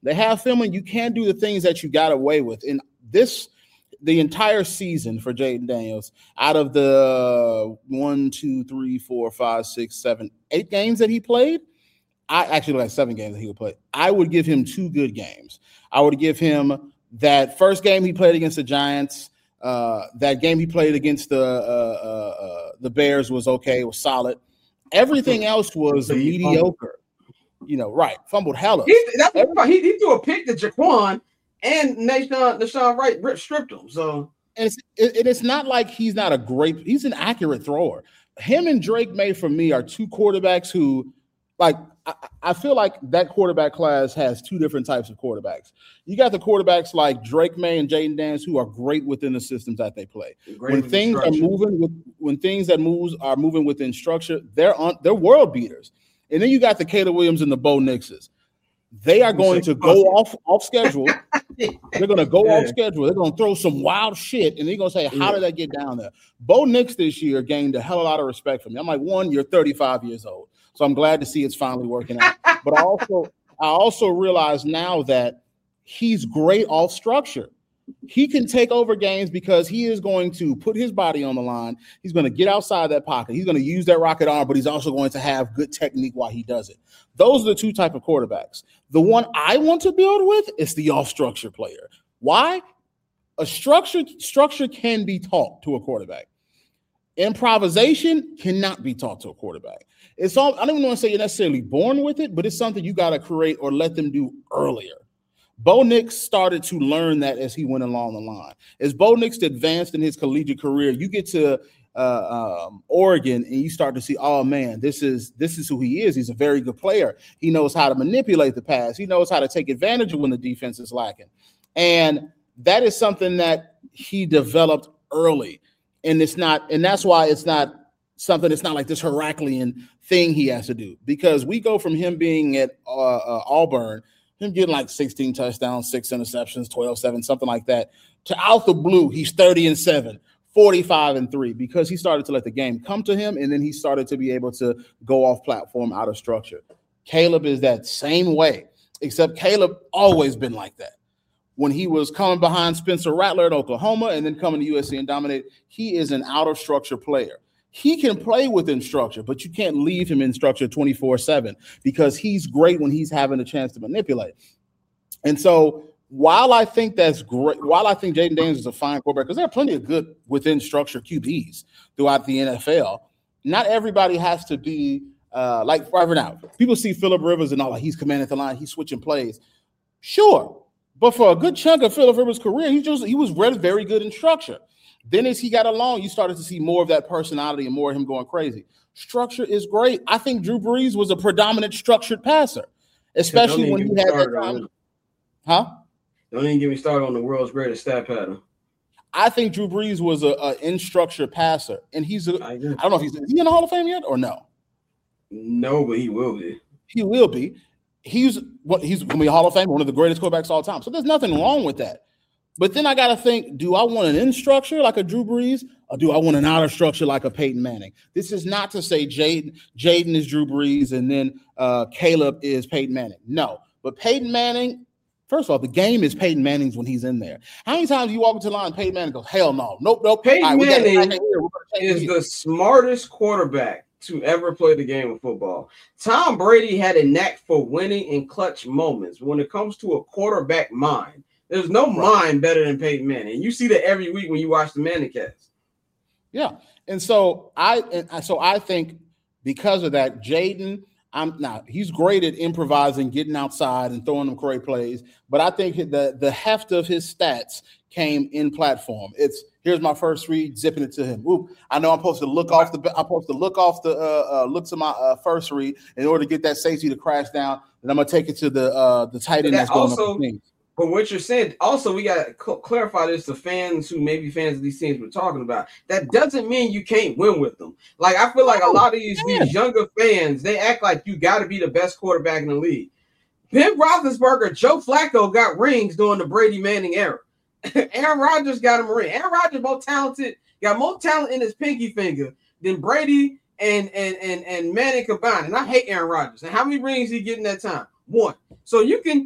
They have film, and you can't do the things that you got away with. And this, the entire season for Jayden Daniels, out of the one, two, three, four, five, six, seven, eight games that he played, I actually like seven games that he would play. I would give him two good games. I would give him that first game he played against the Giants. Uh, that game he played against the uh, uh, uh, the Bears was okay. It was solid. Everything else was mediocre. You know, right? Fumbled hella. He, that's he, he threw a pick to Jaquan, and Nahshon, Nahshon Wright stripped him. So and it's it, it's not like he's not a great. He's an accurate thrower. Him and Drake May for me are two quarterbacks who, like, I, I feel like that quarterback class has two different types of quarterbacks. You got the quarterbacks like Drake May and Jayden Daniels who are great within the systems that they play. Great when things are moving with when things that moves are moving within structure, they're on they're world beaters. And then you got the Caleb Williams and the Bo Nixes. They are going to go off off schedule. They're going to go yeah. off schedule. They're going to throw some wild shit, and they're going to say, "How yeah. did that get down there?" Bo Nix this year gained a hell of a lot of respect from me. I'm like, one, you're thirty-five years old, so I'm glad to see it's finally working out. But I also, I also realize now that he's great off structure. He can take over games because he is going to put his body on the line. He's going to get outside that pocket. He's going to use that rocket arm, but he's also going to have good technique while he does it. Those are the two type of quarterbacks. The one I want to build with is the off-structure player. Why? A structure structure can be taught to a quarterback. Improvisation cannot be taught to a quarterback. It's all, I don't even want to say you're necessarily born with it, but it's something you got to create or let them do earlier. Bo Nix started to learn that as he went along the line. As Bo Nix advanced in his collegiate career, you get to uh, um, Oregon and you start to see, oh man, this is this is who he is. He's a very good player. He knows how to manipulate the pass. He knows how to take advantage of when the defense is lacking. And that is something that he developed early. And it's not, and that's why it's not something, it's not like this Heraclean thing he has to do. Because we go from him being at uh, uh, Auburn, him getting like sixteen touchdowns, six interceptions, twelve seven, something like that, to out the blue, he's thirty and seven, forty-five and three, because he started to let the game come to him, and then he started to be able to go off platform out of structure. Caleb is that same way, except Caleb always been like that. When he was coming behind Spencer Rattler at Oklahoma and then coming to U S C and dominate, he is an out of structure player. He can play within structure, but you can't leave him in structure twenty-four seven because he's great when he's having a chance to manipulate. And so while I think that's great, while I think Jayden Daniels is a fine quarterback, because there are plenty of good within structure Q Bs throughout the N F L, not everybody has to be uh, like right now. People see Phillip Rivers and all, like he's commanding the line, he's switching plays. Sure, but for a good chunk of Phillip Rivers' career, he just he was very, very good in structure. Then as he got along, you started to see more of that personality and more of him going crazy. Structure is great. I think Drew Brees was a predominant structured passer, especially when he had that time. Huh? Don't even get me started on the world's greatest stat pattern. I think Drew Brees was a, a in structure passer, and he's a, I, I don't know if he's is he in the Hall of Fame yet or no. No, but he will be. He will be. He's what he's going to be a Hall of Fame, one of the greatest quarterbacks of all time. So there's nothing wrong with that. But then I got to think, do I want an in structure like a Drew Brees, or do I want an out of structure like a Peyton Manning? This is not to say Jayden Jayden is Drew Brees and then uh, Caleb is Peyton Manning. No, but Peyton Manning, first of all, the game is Peyton Manning's when he's in there. How many times you walk into the line and Peyton Manning goes, hell no, nope, nope. Peyton right, Manning is the smartest quarterback to ever play the game of football. Tom Brady had a knack for winning in clutch moments. When it comes to a quarterback mind, there's no right. mind better than Peyton Manning. You see that every week when you watch the Manningcast. Yeah, and so I and so I think because of that, Jayden, I'm now he's great at improvising, getting outside, and throwing them great plays. But I think the the heft of his stats came in platform. It's here's my first read, zipping it to him. Ooh, I know I'm supposed to look off the I'm supposed to look off the uh, uh, look to my uh, first read in order to get that safety to crash down, and I'm gonna take it to the uh, the tight end that's going also, up the team. But what you're saying, also, we got to cl- clarify this to fans who may be fans of these teams we're talking about. That doesn't mean you can't win with them. Like, I feel like a lot of these, these younger fans, they act like you got to be the best quarterback in the league. Ben Roethlisberger, Joe Flacco got rings during the Brady Manning era. Aaron Rodgers got him a ring. Aaron Rodgers more talented, got more talent in his pinky finger than Brady and, and, and, and Manning combined. And I hate Aaron Rodgers. And how many rings he get in that time? One. So you can...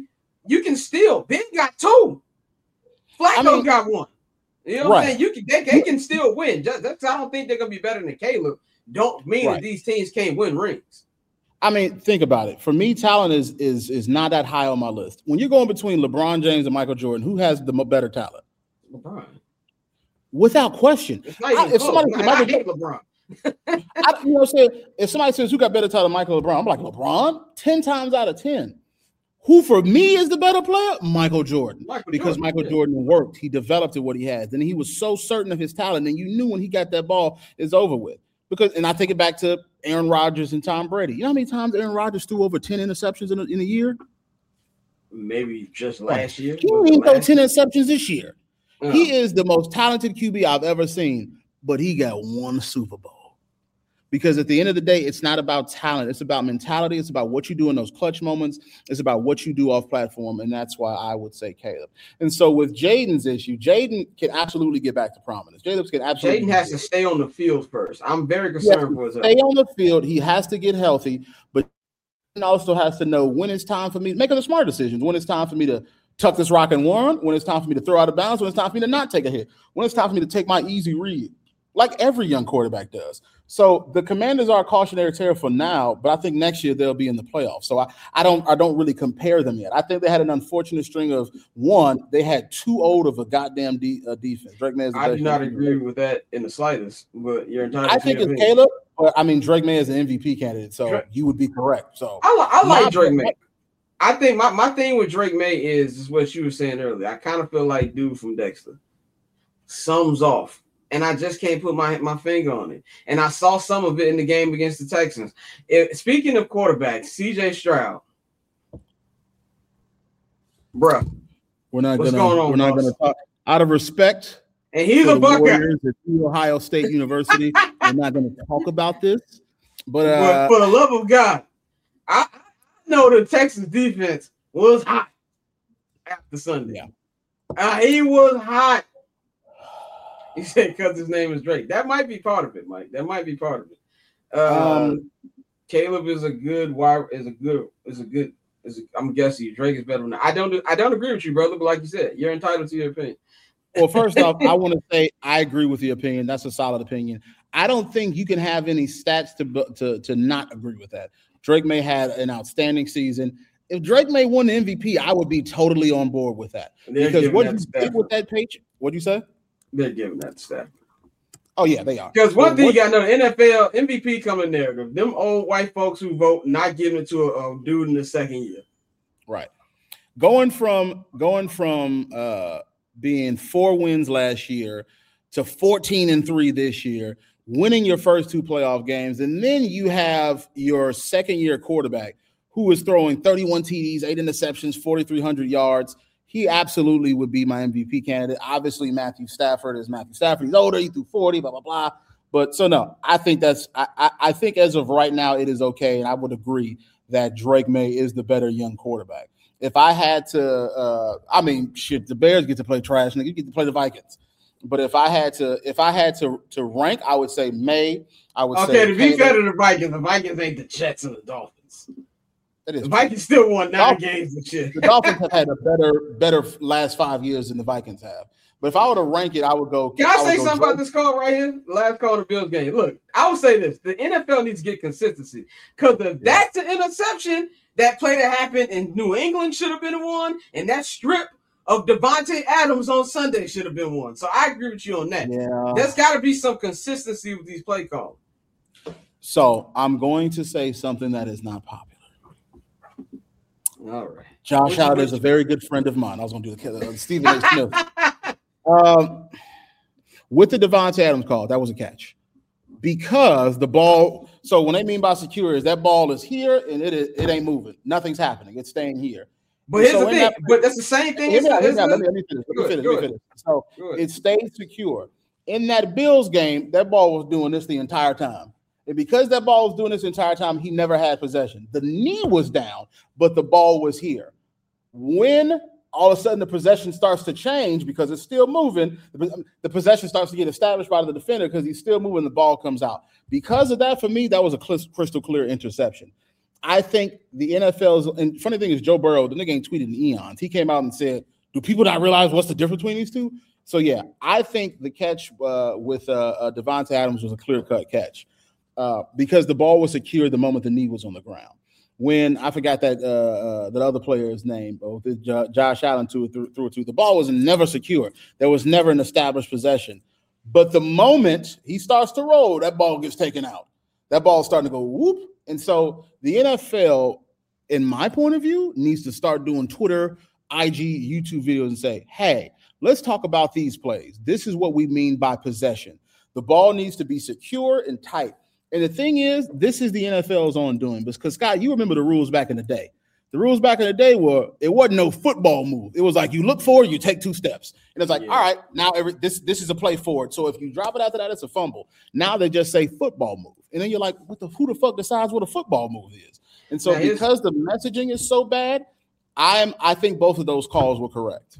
you can still. Ben got two. Flacco I mean, got one. You know what right. I'm saying? You can they, they can still win. Just that's I don't think they're gonna be better than Caleb. Don't mean right. that these teams can't win rings. I mean, think about it. For me, talent is is is not that high on my list. When you're going between LeBron James and Michael Jordan, who has the better talent? LeBron. Without question. I, if somebody I, I hate LeBron. I, you know, say if somebody says who got better talent, Michael LeBron, I'm like LeBron, ten times out of ten. Who for me is the better player? Michael Jordan, Michael because Jordan, Michael yeah. Jordan worked. He developed it what he has, and he was so certain of his talent, and you knew when he got that ball, it's over with. Because, and I take it back to Aaron Rodgers and Tom Brady. You know how many times Aaron Rodgers threw over ten interceptions in a, in a year? Maybe just last year. He didn't throw ten interceptions this year. Uh-huh. He is the most talented Q B I've ever seen, but he got one Super Bowl. Because at the end of the day, it's not about talent. It's about mentality. It's about what you do in those clutch moments. It's about what you do off platform. And that's why I would say Caleb. And so with Jaden's issue, Jaden can absolutely get back to prominence. Jaden can absolutely. Jaden has to stay on the field first. I'm very concerned for his health. Stay on the field. He has to get healthy, but he also has to know when it's time for me to make the smart decisions, when it's time for me to tuck this rock and one, when it's time for me to throw out of bounds, when it's time for me to not take a hit, when it's time for me to take my easy read, like every young quarterback does. So the Commanders are a cautionary tale for now, but I think next year they'll be in the playoffs. So I, I don't I don't really compare them yet. I think they had an unfortunate string of one. They had too old of a goddamn de, uh, defense. Drake May is I do not agree with that in the slightest. But you're entitled. I think it's opinion. Caleb. But I mean, Drake May is an M V P candidate, so Drake. You would be correct. So I, I like Drake May. I think my, my thing with Drake May is, is what you were saying earlier. I kind of feel like dude from Dexter. Sums off. And I just can't put my, my finger on it. And I saw some of it in the game against the Texans. If, speaking of quarterbacks, C J Stroud. Bruh. We're not gonna on, we're not gonna talk out of respect. And he's a Buckeye at Ohio State University. We're not gonna talk about this. But, uh, but for the love of God, I know the Texas defense was hot after Sunday. Yeah. Uh, he was hot. He said because his name is Drake. That might be part of it, Mike. That might be part of it. Uh, um, Caleb is a good wide. Is a good. Is a good. Is a, I'm guessing Drake is better than that. I don't. I don't agree with you, brother. But like you said, you're entitled to your opinion. Well, first off, I want to say I agree with the opinion. That's a solid opinion. I don't think you can have any stats to to to not agree with that. Drake May had an outstanding season. If Drake May won the M V P, I would be totally on board with that. They're because what you did with that page, what'd you say? They're giving that stat. Oh, yeah, they are. Because one well, thing you got to know, N F L M V P coming narrative, them old white folks who vote not giving it to a, a dude in the second year. Right. Going from going from uh, being four wins last year to fourteen and three this year, winning your first two playoff games, and then you have your second year quarterback who is throwing thirty-one T Ds, eight interceptions, forty-three hundred yards. He absolutely would be my M V P candidate. Obviously, Matthew Stafford is Matthew Stafford. He's older. He threw forty, blah, blah, blah. But so, no, I think that's I, – I, I think as of right now, it is okay, and I would agree that Drake May is the better young quarterback. If I had to uh, – I mean, shit, the Bears get to play trash. And you get to play the Vikings. But if I had to if I had to, to rank, I would say May. I would okay, say – Okay, to be fair to the Vikings, the Vikings ain't the Jets and the Dolphins. It is the Vikings still won nine Dolphins, games and shit. The Dolphins have had a better, better last five years than the Vikings have. But if I were to rank it, I would go. Can I, I say go something Joe. about this call right here? Last call of the Bills game. Look, I would say this: the N F L needs to get consistency because if yeah. that's an interception, that play that happened in New England should have been one, and that strip of Devontae Adams on Sunday should have been one. So I agree with you on that. Yeah. There's got to be some consistency with these play calls. So I'm going to say something that is not popular. All right. Josh Howard is a very good friend of mine. I was going to do the uh, Stephen A. Smith. um, with the Devontae Adams call, that was a catch. Because the ball – so when they mean by secure is that ball is here and it is, it ain't moving. Nothing's happening. It's staying here. But here's so the thing. That, but that's the same thing. Let me, let me, let me finish. Let me finish. Let me finish. So good. It stayed secure. In that Bills game, that ball was doing this the entire time. And because that ball was doing this entire time, he never had possession. The knee was down, but the ball was here. When all of a sudden the possession starts to change because it's still moving, the, the possession starts to get established by the defender because he's still moving, the ball comes out. Because of that, for me, that was a crystal clear interception. I think the N F L's, and funny thing is Joe Burrow, the nigga ain't tweeted in eons. He came out and said, do people not realize what's the difference between these two? So, yeah, I think the catch uh, with uh, uh, Devontae Adams was a clear-cut catch uh, because the ball was secure the moment the knee was on the ground. When I forgot that uh, uh, that other player's name, oh, the, J- Josh Allen threw it through, through it through. The ball was never secure. There was never an established possession. But the moment he starts to roll, that ball gets taken out. That ball's starting to go whoop. And so the N F L, in my point of view, needs to start doing Twitter, I G, YouTube videos and say, hey, let's talk about these plays. This is what we mean by possession. The ball needs to be secure and tight. And the thing is, this is the N F L's own doing. Because, Scott, you remember the rules back in the day. The rules back in the day were, it wasn't no football move. It was like you look forward, you take two steps. And it's like, yeah. all right, now every, this, this is a play forward. So if you drop it after that, it's a fumble. Now they just say football move. And then you're like, what the, who the fuck decides what a football move is? And so now, because the messaging is so bad, I'm, I think both of those calls were correct.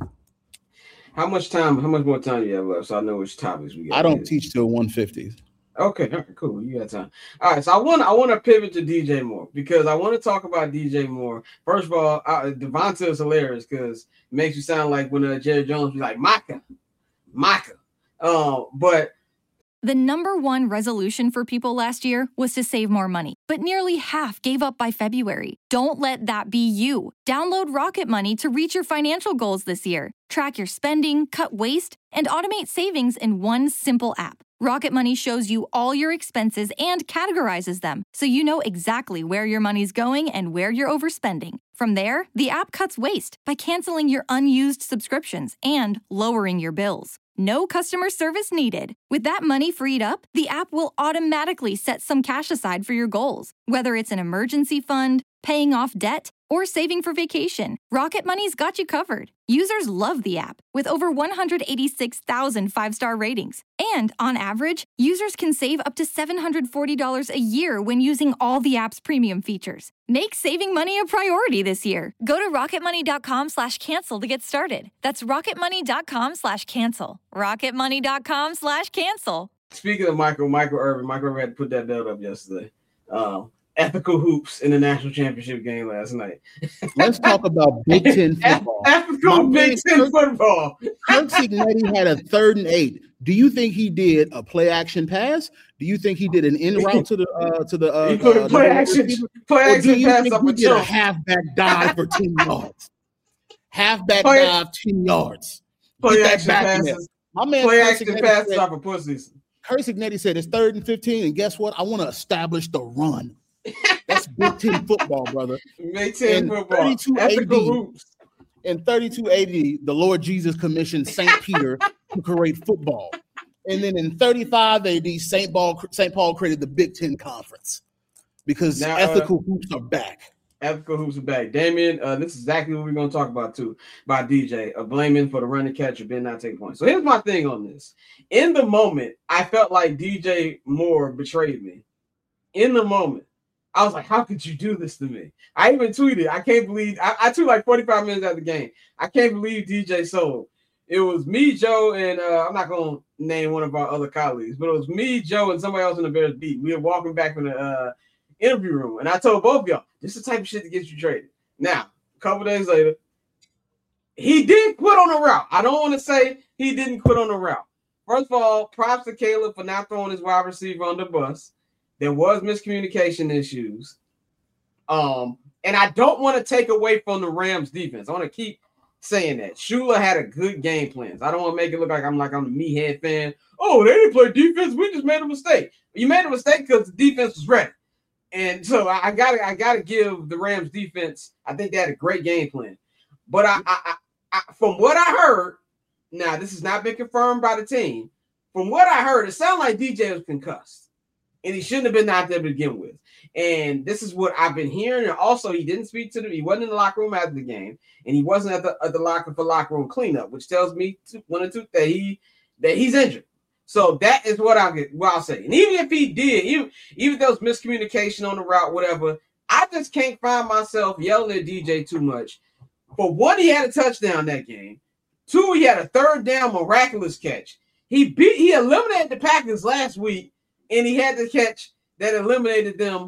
How much time, how much more time do you have left? So I know which topics we got. I don't teach till one fifty. Okay, all right, cool. You got time. All right, so I want I want to pivot to D J Moore because I want to talk about D J Moore. First of all, uh, Devonta is hilarious because it makes you sound like when uh, Jerry Jones be like, Micah, Micah. Uh, but the number one resolution for people last year was to save more money, but nearly half gave up by February. Don't let that be you. Download Rocket Money to reach your financial goals this year. Track your spending, cut waste, and automate savings in one simple app. Rocket Money shows you all your expenses and categorizes them, so you know exactly where your money's going and where you're overspending. From there, the app cuts waste by canceling your unused subscriptions and lowering your bills. No customer service needed. With that money freed up, the app will automatically set some cash aside for your goals, whether it's an emergency fund, paying off debt, or saving for vacation. Rocket Money's got you covered. Users love the app, with over one hundred eighty-six thousand five-star ratings. And on average, users can save up to seven hundred forty dollars a year when using all the app's premium features. Make saving money a priority this year. Go to rocketmoney.com slash cancel to get started. That's rocketmoney.com slash cancel. rocketmoney.com slash cancel. Speaking of Michael, Michael Irvin, Michael Irvin had to put that belt up yesterday. Um, Ethical hoops in the national championship game last night. Let's talk about Big Ten football. Ethical My Big Ten Kirk, football. Kirk Cignetti had a third and eight. Do you think he did a play action pass? Do you think he did an in route to the uh, to the uh, he put a play uh, action play or action do you pass think up he a did jump? a halfback dive for ten yards? Halfback play, dive ten yards. Play Get action passes. My man play action passes off of pussies. Kirk Cignetti said it's third and fifteen, and guess what? I want to establish the run. That's Big Ten football, brother. Big Ten in football. thirty-two A D, in thirty-two A D, the Lord Jesus commissioned Saint Peter to create football. And then in thirty-five A D, Saint Paul, Saint Paul created the Big Ten Conference because now, ethical uh, hoops are back. Ethical hoops are back. Damien, uh, this is exactly what we're going to talk about, too, by D J, uh, blaming for the running catch or Ben not taking points. So here's my thing on this. In the moment, I felt like D J Moore betrayed me. In the moment. I was like, how could you do this to me? I even tweeted, I can't believe, I, I tweeted like forty-five minutes after the game. I can't believe D J sold. It was me, Joe, and uh, I'm not going to name one of our other colleagues, but it was me, Joe, and somebody else in the Bears beat. We were walking back from the uh, interview room, and I told both of y'all, this is the type of shit that gets you traded. Now, a couple days later, he did quit on the route. I don't want to say he didn't quit on the route. First of all, props to Caleb for not throwing his wide receiver on the bus. There was miscommunication issues. Um, and I don't want to take away from the Rams defense. I want to keep saying that. Shula had a good game plan. I don't want to make it look like I'm like I'm a meathead fan. Oh, they didn't play defense. We just made a mistake. You made a mistake because the defense was ready. And so I gotta I gotta give the Rams defense, I think they had a great game plan. But I, I, I from what I heard, now this has not been confirmed by the team. From what I heard, it sounded like D J was concussed. And he shouldn't have been out there to begin with. And this is what I've been hearing. And also, he didn't speak to them. He wasn't in the locker room after the game. And he wasn't at the, at the locker for locker room cleanup, which tells me two, one or two that he that he's injured. So that is what I'll get. What I'll say. And even if he did, even even if there was miscommunication on the route, whatever, I just can't find myself yelling at D J too much. For one, he had a touchdown that game. Two, he had a third down miraculous catch. He beat. He eliminated the Packers last week. And he had the catch that eliminated them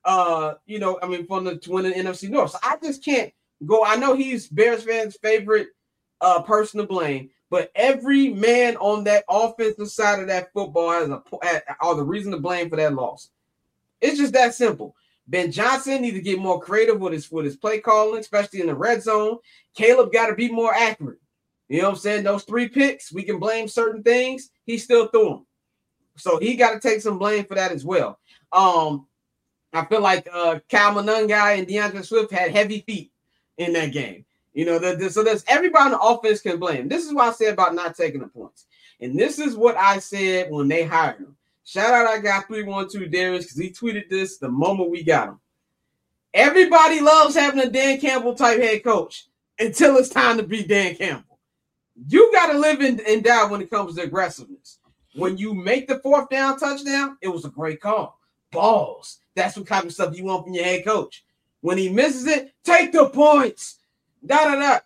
Uh, you know, I mean, from the to win the N F C North. So I just can't go. I know he's Bears fans' favorite uh, person to blame, but every man on that offensive side of that football has a are the reason to blame for that loss. It's just that simple. Ben Johnson needs to get more creative with his with his play calling, especially in the red zone. Caleb got to be more accurate. You know what I'm saying? Those three picks, we can blame certain things. He still threw them. So he got to take some blame for that as well. Um, I feel like uh, Kyle Monangai and DeAndre Swift had heavy feet in that game. You know, the, the, so there's everybody on the offense can blame. This is what I said about not taking the points. And this is what I said when they hired him. Shout out, I got three one two Darius because he tweeted this the moment we got him. Everybody loves having a Dan Campbell type head coach until it's time to be Dan Campbell. You got to live in, in doubt when it comes to aggressiveness. When you make the fourth down touchdown, it was a great call. Balls. That's what kind of stuff you want from your head coach. When he misses it, take the points. Da da da.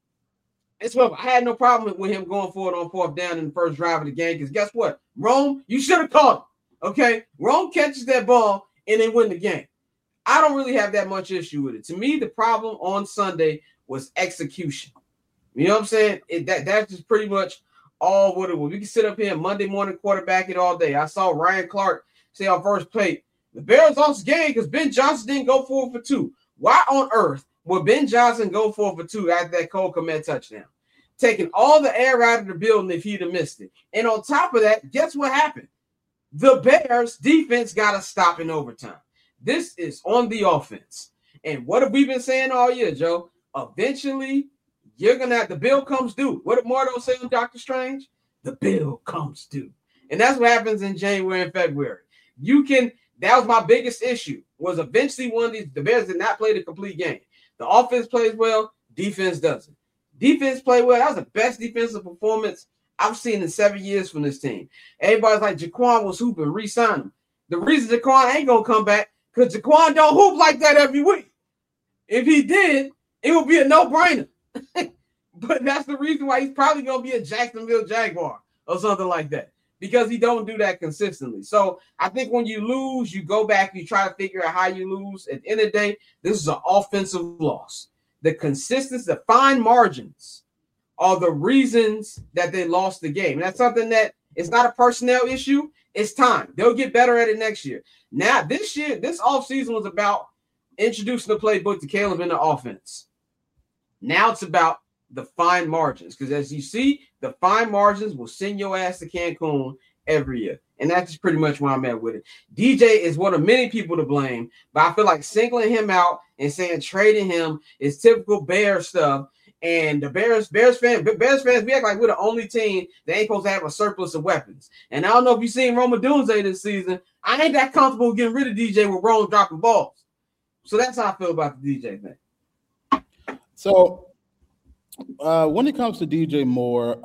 It's well. I had no problem with him going forward on fourth down in the first drive of the game because guess what? Rome, you should have caught him. Okay? Rome catches that ball and they win the game. I don't really have that much issue with it. To me, the problem on Sunday was execution. You know what I'm saying? It, that, that's just pretty much all what it was. We can sit up here and Monday morning quarterback it all day. I saw Ryan Clark say on first play, the Bears lost the game because Ben Johnson didn't go forward for two. Why on earth would Ben Johnson go forward for two after that Cole Kmet touchdown? Taking all the air out of the building if he'd have missed it. And on top of that, guess what happened? The Bears defense got to stop in overtime. This is on the offense. And what have we been saying all year, Joe? Eventually, you're going to have the bill comes due. What did Mordo say on Doctor Strange? The bill comes due. And that's what happens in January and February. You can, that was my biggest issue, was eventually one of these, the Bears did not play the complete game. The offense plays well, defense doesn't. Defense played well. That was the best defensive performance I've seen in seven years from this team. Everybody's like, Jaquan was hooping, re-sign him. The reason Jaquan ain't going to come back, because Jaquan don't hoop like that every week. If he did, it would be a no-brainer. But that's the reason why he's probably going to be a Jacksonville Jaguar or something like that, because he don't do that consistently. So I think when you lose, you go back, you try to figure out how you lose. At the end of the day, this is an offensive loss. The consistency, the fine margins are the reasons that they lost the game. And that's something that it's not a personnel issue. It's time. They'll get better at it next year. Now, this year, this offseason was about introducing the playbook to Caleb in the offense. Now it's about the fine margins, because as you see, the fine margins will send your ass to Cancun every year. And that's just pretty much where I'm at with it. D J is one of many people to blame, but I feel like singling him out and saying trading him is typical Bear stuff. And the Bears, Bears fans, Bears fans, we act like we're the only team that ain't supposed to have a surplus of weapons. And I don't know if you've seen Rome Odunze this season. I ain't that comfortable getting rid of D J with Rome dropping balls. So that's how I feel about the D J thing. So uh, when it comes to D J Moore,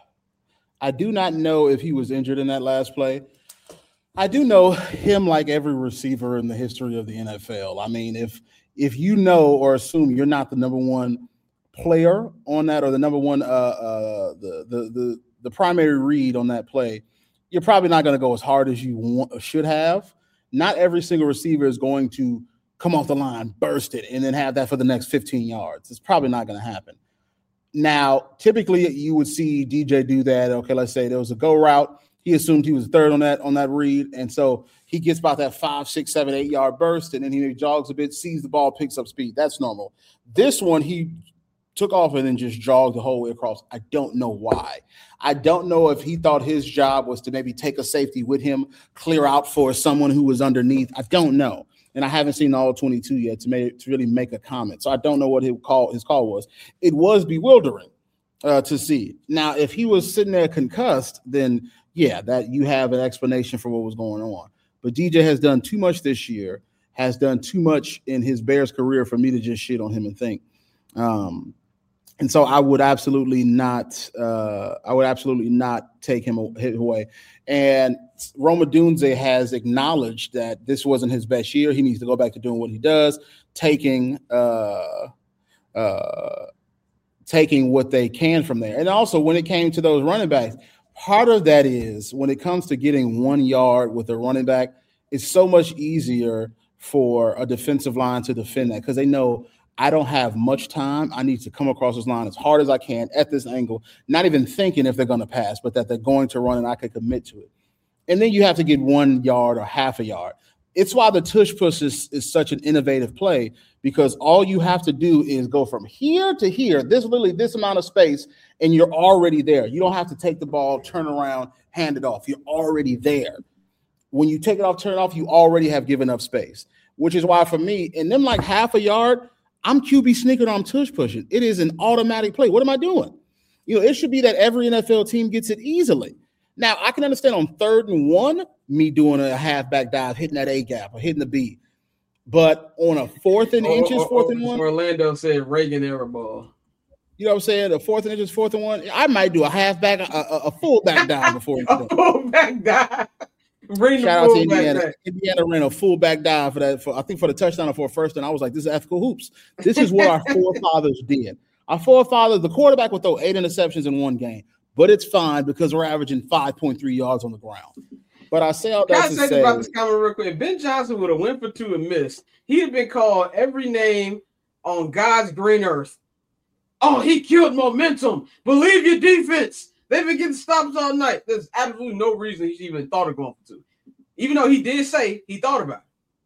I do not know if he was injured in that last play. I do know him like every receiver in the history of the N F L. I mean, if if you know or assume you're not the number one player on that, or the number one uh, uh, the, the the the primary read on that play, you're probably not going to go as hard as you want, should have. Not every single receiver is going to come off the line, burst it, and then have that for the next fifteen yards. It's probably not going to happen. Now, typically you would see D J do that. Okay, let's say there was a go route. He assumed he was third on that on that read, and so he gets about that five, six, seven, eight yard burst, and then he jogs a bit, sees the ball, picks up speed. That's normal. This one, he took off and then just jogged the whole way across. I don't know why. I don't know if he thought his job was to maybe take a safety with him, clear out for someone who was underneath. I don't know. And I haven't seen all twenty-two yet to make to really make a comment. So I don't know what his call his call was. It was bewildering uh, to see. Now, if he was sitting there concussed, then yeah, that you have an explanation for what was going on. But D J has done too much this year, has done too much in his Bears career for me to just shit on him and think. Um, and so I would absolutely not, uh, I would absolutely not take him away. And Rome Odunze has acknowledged that this wasn't his best year. He needs to go back to doing what he does, taking, uh, uh, taking what they can from there. And also, when it came to those running backs, part of that is when it comes to getting one yard with a running back, it's so much easier for a defensive line to defend that because they know I don't have much time. I need to come across this line as hard as I can at this angle, not even thinking if they're going to pass, but that they're going to run and I can commit to it. And then you have to get one yard or half a yard. It's why the tush push is, is such an innovative play because all you have to do is go from here to here, this literally this amount of space, and you're already there. You don't have to take the ball, turn around, hand it off. You're already there. When you take it off, turn it off, you already have given up space, which is why for me, in them like half a yard, I'm Q B sneaking, I'm tush pushing. It is an automatic play. What am I doing? You know, it should be that every N F L team gets it easily. Now, I can understand on third and one, me doing a halfback dive, hitting that A gap or hitting the B. But on a fourth and inches, or, or, fourth and one. Orlando said Reagan era ball. You know what I'm saying? A fourth and inches, fourth and one. I might do a halfback, a, a, a fullback dive before. a fullback dive. Bring Shout out to Indiana. Back. Indiana ran a fullback dive for that. For I think for the touchdown or for a first, and I was like, "This is ethical hoops. This is what our forefathers did. Our forefathers, the quarterback would throw eight interceptions in one game, but it's fine because we're averaging five point three yards on the ground." But I say all that Can I to say say about this comment real quick. If Ben Johnson would have went for two and missed, he'd have been called every name on God's green earth. Oh, he killed momentum. Believe your defense. They've been getting stops all night. There's absolutely no reason he even thought of going for two. Even though he did say he thought about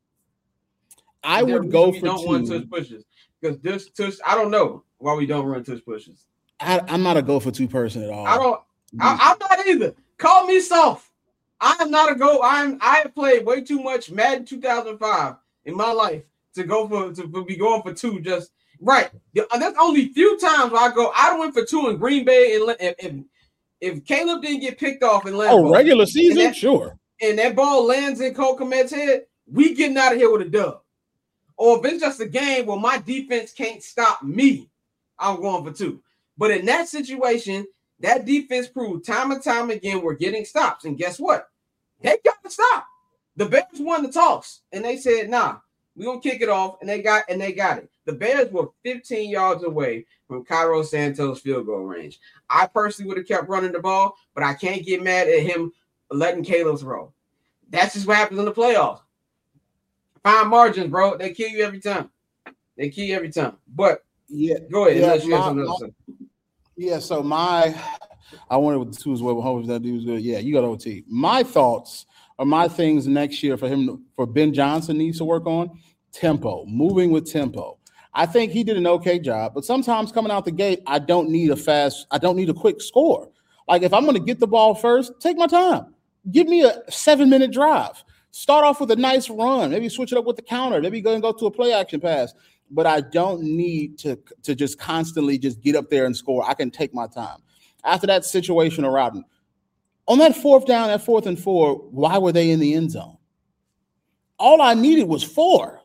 it. I would go for don't two. Run tush pushes. Because this tush, I don't know why we don't run tush pushes. I, I'm not a go for two person at all. I don't I, I'm not either. Call me soft. I am not a go. I'm I have played way too much Madden two thousand five in my life to go for to be going for two just right. That's only few times where I go. I went for two in Green Bay and if if, if Caleb didn't get picked off in Lambeau, oh regular season, that, sure. And that ball lands in Cole Kmet's head, we getting out of here with a dub. Or if it's just a game where my defense can't stop me, I'm going for two. But in that situation, that defense proved time and time again we're getting stops. And guess what? They got to stop. The Bears won the toss, and they said, nah, we're going to kick it off, and they got and they got it. The Bears were fifteen yards away from Cairo Santos' field goal range. I personally would have kept running the ball, but I can't get mad at him letting Caleb throw. That's just what happens in the playoffs. Fine margins, bro. They kill you every time. They kill you every time. But yeah, go ahead. Yeah, Let's my, my, yeah so my I wanted with the two as well, but hopefully that dude was good. Yeah, you got O T. My thoughts are my things next year for him, for Ben Johnson needs to work on tempo, moving with tempo. I think he did an okay job, but sometimes coming out the gate, I don't need a fast, I don't need a quick score. Like if I'm going to get the ball first, take my time. Give me a seven-minute drive. Start off with a nice run. Maybe switch it up with the counter. Maybe go and go to a play action pass. But I don't need to, to just constantly just get up there and score. I can take my time. After that situation around on that fourth down, that fourth and four, why were they in the end zone? All I needed was four.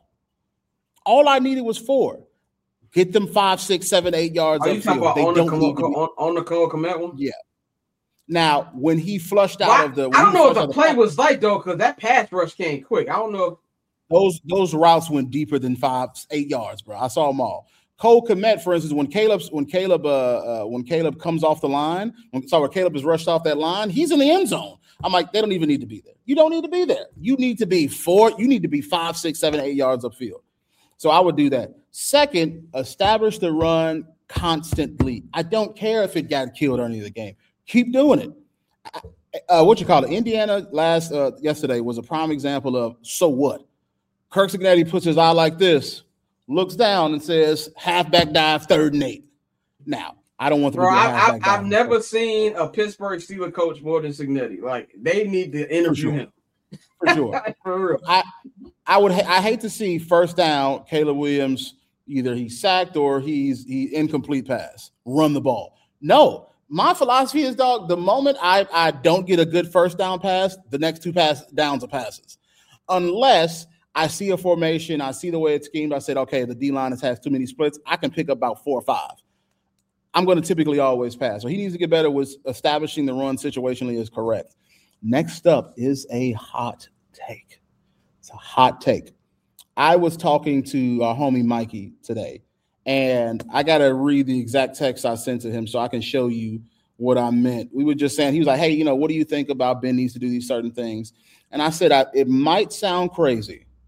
All I needed was four. Get them five, six, seven, eight yards. Are you talking about on the, on, on the Cole Kmet one? Yeah. Now, when he flushed out well, of the, I don't know what the play was like though, because that pass rush came quick. I don't know. If... Those those routes went deeper than five, eight yards, bro. I saw them all. Cole Kmet, for instance, when Caleb's when Caleb uh, uh when Caleb comes off the line, when sorry, Caleb is rushed off that line, he's in the end zone. I'm like, they don't even need to be there. You don't need to be there. You need to be four. You need to be five, six, seven, eight yards upfield. So I would do that. Second, establish the run constantly. I don't care if it got killed early in the game. Keep doing it. Uh, what you call it? Indiana last uh, yesterday was a prime example of so what? Kirk Cignetti puts his eye like this, looks down and says halfback dive, third and eight. Now I don't want to. Bro, I, I, I've never seen a Pittsburgh Steelers coach more than Cignetti. Like they need to interview For sure. him. For sure. For real. I I would I hate to see first down Caleb Williams either he's sacked or he's he incomplete pass. Run the ball. No. My philosophy is, dog, the moment I, I don't get a good first down pass, the next two pass downs are passes. Unless I see a formation, I see the way it's schemed, I said, okay, the D-line has, has too many splits, I can pick up about four or five. I'm going to typically always pass. So he needs to get better with establishing the run situationally is correct. Next up is a hot take. It's a hot take. I was talking to our homie Mikey today. And I got to read the exact text I sent to him so I can show you what I meant. We were just saying, he was like, hey, you know, what do you think about Ben needs to do these certain things? And I said, I, it might sound crazy,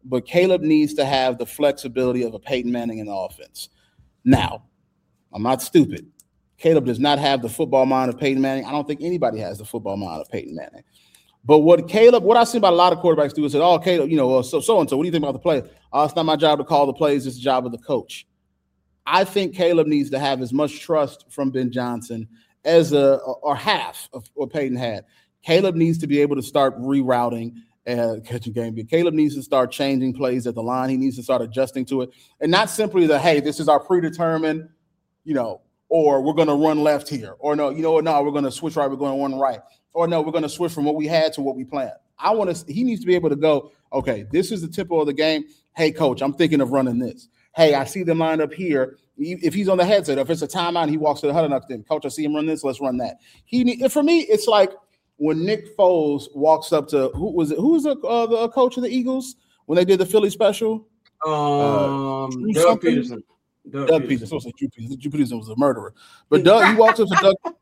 but Caleb needs to have the flexibility of a Peyton Manning in the offense. Now, I'm not stupid. Caleb does not have the football mind of Peyton Manning. I don't think anybody has the football mind of Peyton Manning. But what Caleb, what I see about a lot of quarterbacks do is that, oh, Caleb, you know, well, so so and so. What do you think about the play? Oh, it's not my job to call the plays. It's the job of the coach. I think Caleb needs to have as much trust from Ben Johnson as a or half of what Peyton had. Caleb needs to be able to start rerouting and catching game. Caleb needs to start changing plays at the line. He needs to start adjusting to it, and not simply the, hey, this is our predetermined, you know, or we're going to run left here, or no, you know what, no, we're going to switch right, we're going to run right, or no, we're going to switch from what we had to what we planned. I want to. He needs to be able to go, okay, this is the tempo of the game. Hey, coach, I'm thinking of running this. Hey, I see them lined up here. If he's on the headset, if it's a timeout, he walks to the huddle next to him. Coach, I see him run this. Let's run that. He need, for me, it's like when Nick Foles walks up to who was it? Who was the, uh, the coach of the Eagles when they did the Philly special? Um, uh, Doug Peterson. Doug, Doug Peterson. Peterson. Drew Peterson. Drew Peterson was a murderer, but Doug he walks up to Doug.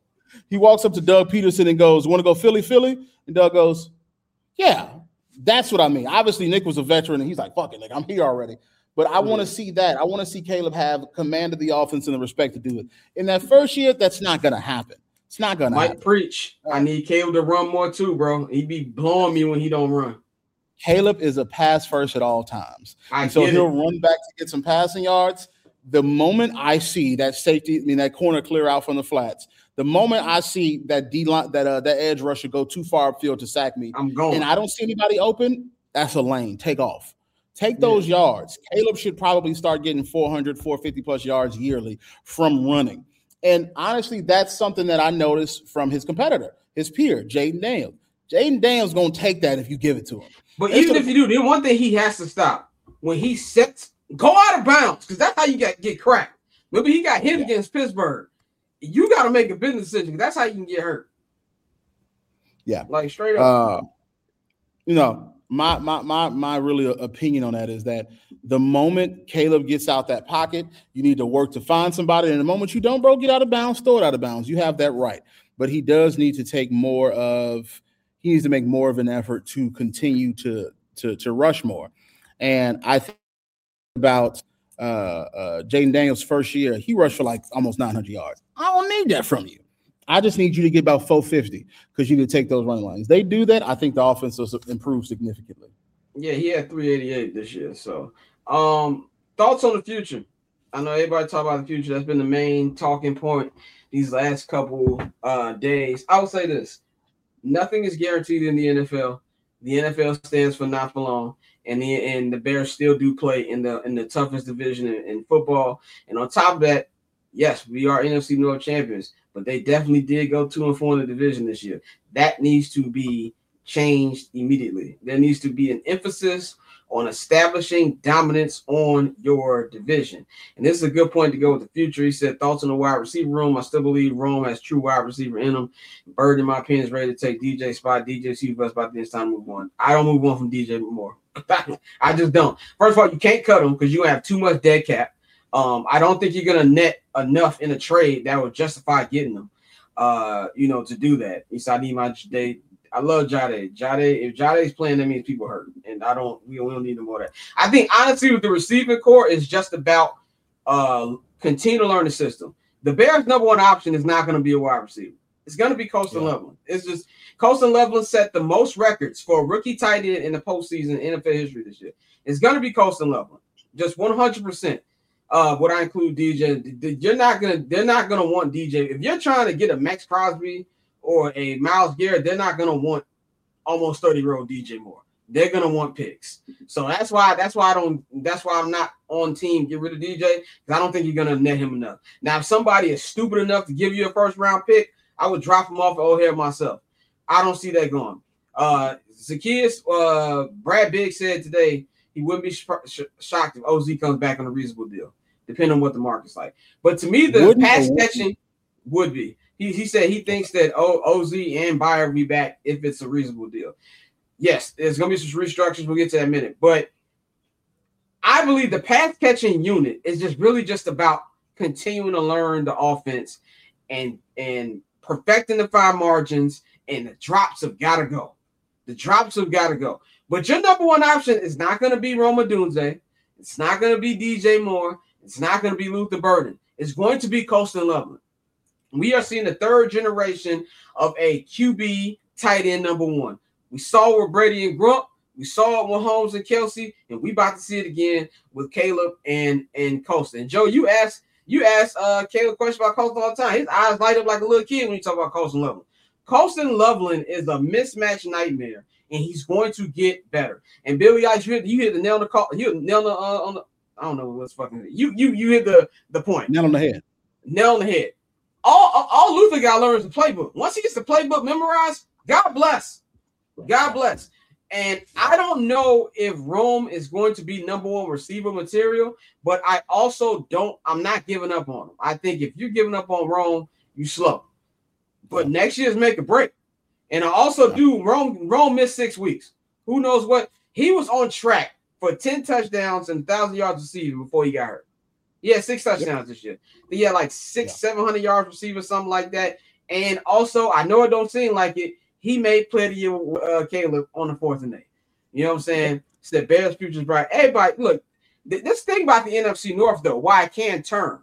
He walks up to Doug Peterson and goes, "Want to go Philly, Philly?" And Doug goes, "Yeah, that's what I mean." Obviously, Nick was a veteran, and he's like, "Fuck it, like I'm here already." But I want to see that. I want to see Caleb have command of the offense and the respect to do it. In that first year, that's not going to happen. It's not going to happen. Mike preach. I need Caleb to run more too, bro. He be blowing me when he don't run. Caleb is a pass first at all times. I and so he'll it. run back to get some passing yards. The moment I see that safety, I mean that corner clear out from the flats, the moment I see that D line, that uh, that edge rusher go too far upfield to sack me, I'm going. And I don't see anybody open, that's a lane. Take off. Take those yeah. yards. Caleb should probably start getting four hundred, four fifty plus yards yearly from running. And honestly, that's something that I noticed from his competitor, his peer, Jayden Daniels. Jayden Daniels is going to take that if you give it to him. But that's even if you do, the one thing he has to stop when he sets, go out of bounds, because that's how you got get cracked. Remember, he got hit yeah. against Pittsburgh. You got to make a business decision. That's how you can get hurt. Yeah. Like straight up. Uh, you know, My my my my really opinion on that is that the moment Caleb gets out that pocket, you need to work to find somebody. And the moment you don't, bro, get out of bounds, throw it out of bounds. You have that right. But he does need to take more of he needs to make more of an effort to continue to to to rush more. And I think about uh, uh, Jayden Daniels' first year, he rushed for like almost nine hundred yards. I don't need that from you. I just need you to get about four fifty because you can take those running lines. They do that. I think the offense will improve significantly. Yeah, he had three eighty-eight this year. So, um, thoughts on the future? I know everybody talk about the future. That's been the main talking point these last couple uh, days. I will say this. Nothing is guaranteed in the N F L. The N F L stands for not for long. And the, and the Bears still do play in the in the toughest division in, in football. And on top of that, yes, we are N F C North champions, but they definitely did go two and four in the division this year. That needs to be changed immediately. There needs to be an emphasis on establishing dominance on your division. And this is a good point to go with the future. He said, thoughts on the wide receiver room. I still believe Rome has true wide receiver in him. Bird, in my opinion, is ready to take D J spot. D J C bus about this time to move on. I don't move on from D J more. I just don't. First of all, you can't cut him because you have too much dead cap. Um, I don't think you're going to net enough in a trade that would justify getting them, uh, you know, to do that. He said, I need my they, I love Jade. Jade, if Jade's playing, that means people hurt. And I don't, we, we don't need them more of that. I think, honestly, with the receiving core, it's just about uh, continue to learn the system. The Bears' number one option is not going to be a wide receiver. It's going to be Colston yeah. Loveland. It's just Colston Loveland set the most records for a rookie tight end in the postseason in N F L history this year. It's going to be Colston Loveland. Just one hundred percent. Uh, would I include D J? You're not gonna. They're not gonna want D J if you're trying to get a Max Crosby or a Myles Garrett. They're not gonna want almost thirty-year-old D J Moore. They're gonna want picks. So that's why. That's why I don't. That's why I'm not on team. Get rid of D J because I don't think you're gonna net him enough. Now, if somebody is stupid enough to give you a first round pick, I would drop him off at O'Hare myself. I don't see that going. Uh, Zacchaeus, uh, Brad Biggs said today he wouldn't be sh- sh- shocked if O Z comes back on a reasonable deal, depending on what the market's like. But to me, the wouldn't pass catching would be. He he said he thinks that o, O Z and Bayer will be back if it's a reasonable deal. Yes, there's going to be some restructures. We'll get to that in a minute. But I believe the pass catching unit is just really just about continuing to learn the offense and and perfecting the fine margins, and the drops have got to go. The drops have got to go. But your number one option is not going to be Rome Odunze. It's not going to be D J Moore. It's not going to be Luther Burden. It's going to be Colston Loveland. We are seeing the third generation of a Q B tight end number one. We saw it with Brady and Grump. We saw it with Holmes and Kelsey, and we about to see it again with Caleb and, and Colston. And Joe, you asked you asked uh, Caleb questions about Colston all the time. His eyes light up like a little kid when you talk about Colston Loveland. Colston Loveland is a mismatch nightmare, and he's going to get better. And Billy Ice, you hit, you hit the nail on the call. You hit the nail on the, uh, on the I don't know what's fucking you you you hit the the point. Nail on the head. Nail on the head. All, all, all Luther got to learn is the playbook. Once he gets the playbook memorized, God bless. God bless. And I don't know if Rome is going to be number one receiver material, but I also don't, I'm not giving up on him. I think if you're giving up on Rome, you slow. But next year's make a break. And I also do, Rome, Rome missed six weeks. Who knows what? He was on track for ten touchdowns and one thousand yards receiving before he got hurt. He had six touchdowns yep. this year. He had like six, yeah. seven hundred yards receiving, something like that. And also, I know it don't seem like it, he made play the year with uh, Caleb on the fourth and eight. You know what I'm saying? It's the Bears' future's bright. Everybody, look, th- this thing about the N F C North, though, why it can turn.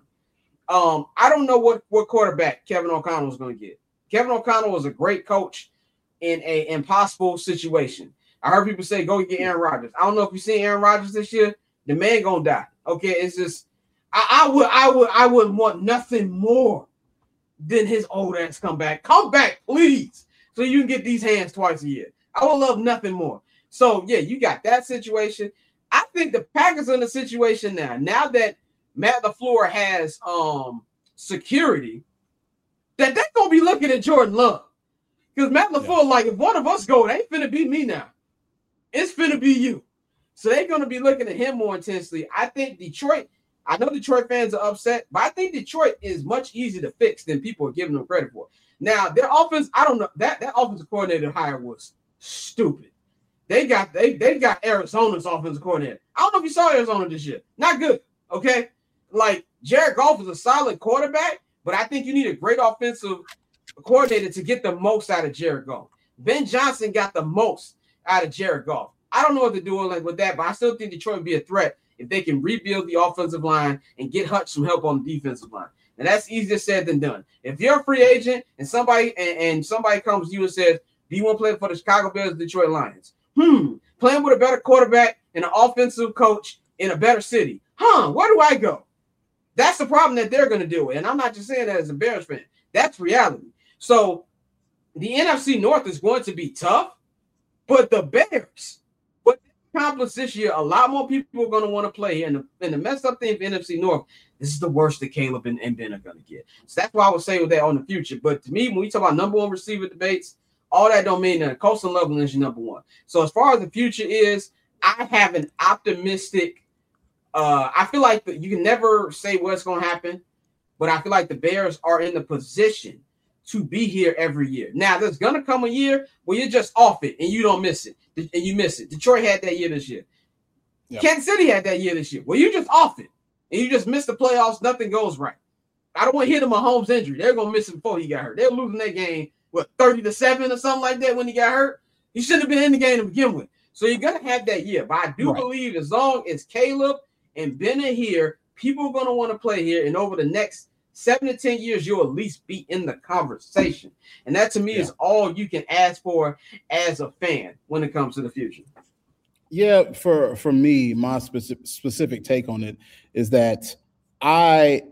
Um, I don't know what, what quarterback Kevin O'Connell is going to get. Kevin O'Connell was a great coach in an impossible situation. I heard people say, go get Aaron Rodgers. I don't know if you've seen Aaron Rodgers this year. The man gonna die. Okay, it's just I, I would I would I would want nothing more than his old ass come back. Come back, please, so you can get these hands twice a year. I would love nothing more. So yeah, you got that situation. I think the Packers are in a situation now. Now that Matt LaFleur has um security, that they're gonna be looking at Jordan Love. Because Matt LaFleur, yeah. like, if one of us go, it ain't finna be me now. It's finna be you. So they're going to be looking at him more intensely. I think Detroit, I know Detroit fans are upset, but I think Detroit is much easier to fix than people are giving them credit for. Now, their offense, I don't know, that, that offensive coordinator hire was stupid. They got they they got Arizona's offensive coordinator. I don't know if you saw Arizona this year. Not good, okay? Like, Jared Goff is a solid quarterback, but I think you need a great offensive coordinator to get the most out of Jared Goff. Ben Johnson got the most out of Jared Goff. I don't know what they're doing like with that, but I still think Detroit would be a threat if they can rebuild the offensive line and get Hutch some help on the defensive line. And that's easier said than done. If you're a free agent and somebody and, and somebody comes to you and says, do you want to play for the Chicago Bears or Detroit Lions? Hmm, playing with a better quarterback and an offensive coach in a better city. Huh, where do I go? That's the problem that they're going to deal with. And I'm not just saying that as a Bears fan. That's reality. So the N F C North is going to be tough, but the Bears, what they accomplished this year, a lot more people are going to want to play here. And the, and the messed up thing for N F C North, this is the worst that Caleb and, and Ben are going to get. So that's why I would say with that on the future. But to me, when we talk about number one receiver debates, all that don't mean that. Colston Loveland is your number one. So as far as the future is, I have an optimistic uh, – I feel like the, you can never say what's going to happen, but I feel like the Bears are in the position to be here every year. Now, there's going to come a year where you're just off it and you don't miss it, and you miss it. Detroit had that year this year. Yep. Kansas City had that year this year. Well, you just off it, and you just miss the playoffs. Nothing goes right. I don't want to hit him a Mahomes injury. They're going to miss him before he got hurt. They're losing that game, what, thirty to seven or something like that when he got hurt? He shouldn't have been in the game to begin with. So you're going to have that year. But I do right. believe as long as Caleb and Ben are here, people are going to want to play here, and over the next Seven to ten years, you'll at least be in the conversation. And that, to me, yeah. is all you can ask for as a fan when it comes to the future. Yeah, for, for me, my specific, specific take on it is that I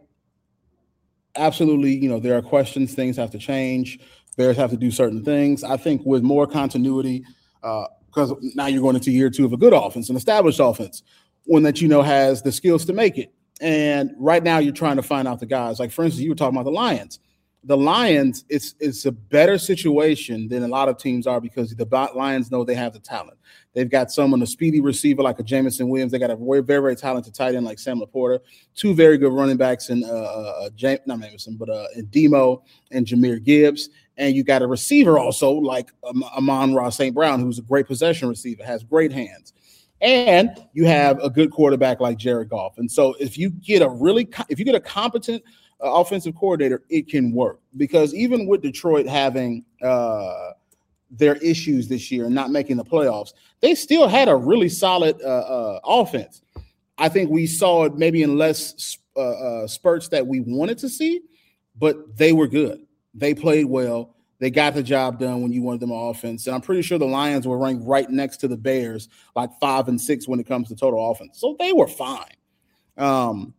absolutely, you know, there are questions, things have to change. Bears have to do certain things. I think with more continuity, uh, because now you're going into year two of a good offense, an established offense, one that you know has the skills to make it. And right now you're trying to find out the guys. Like, for instance, you were talking about the Lions. The Lions, it's it's a better situation than a lot of teams are because the Lions know they have the talent. They've got someone, a speedy receiver like a Jamison Williams. They got a very, very, very talented tight end like Sam Laporta. Two very good running backs in uh, uh James, not Jamison, but uh, in Demo and Jahmyr Gibbs. And you got a receiver also like um, Amon-Ra Saint Brown, who's a great possession receiver, has great hands. And you have a good quarterback like Jared Goff. And so if you get a really, if you get a competent uh, offensive coordinator, it can work. Because even with Detroit having uh, their issues this year and not making the playoffs, they still had a really solid uh, uh, offense. I think we saw it maybe in less uh, uh, spurts that we wanted to see, but they were good. They played well. They got the job done when you wanted them on offense. And I'm pretty sure the Lions were ranked right next to the Bears, like five and six when it comes to total offense. So they were fine. Um,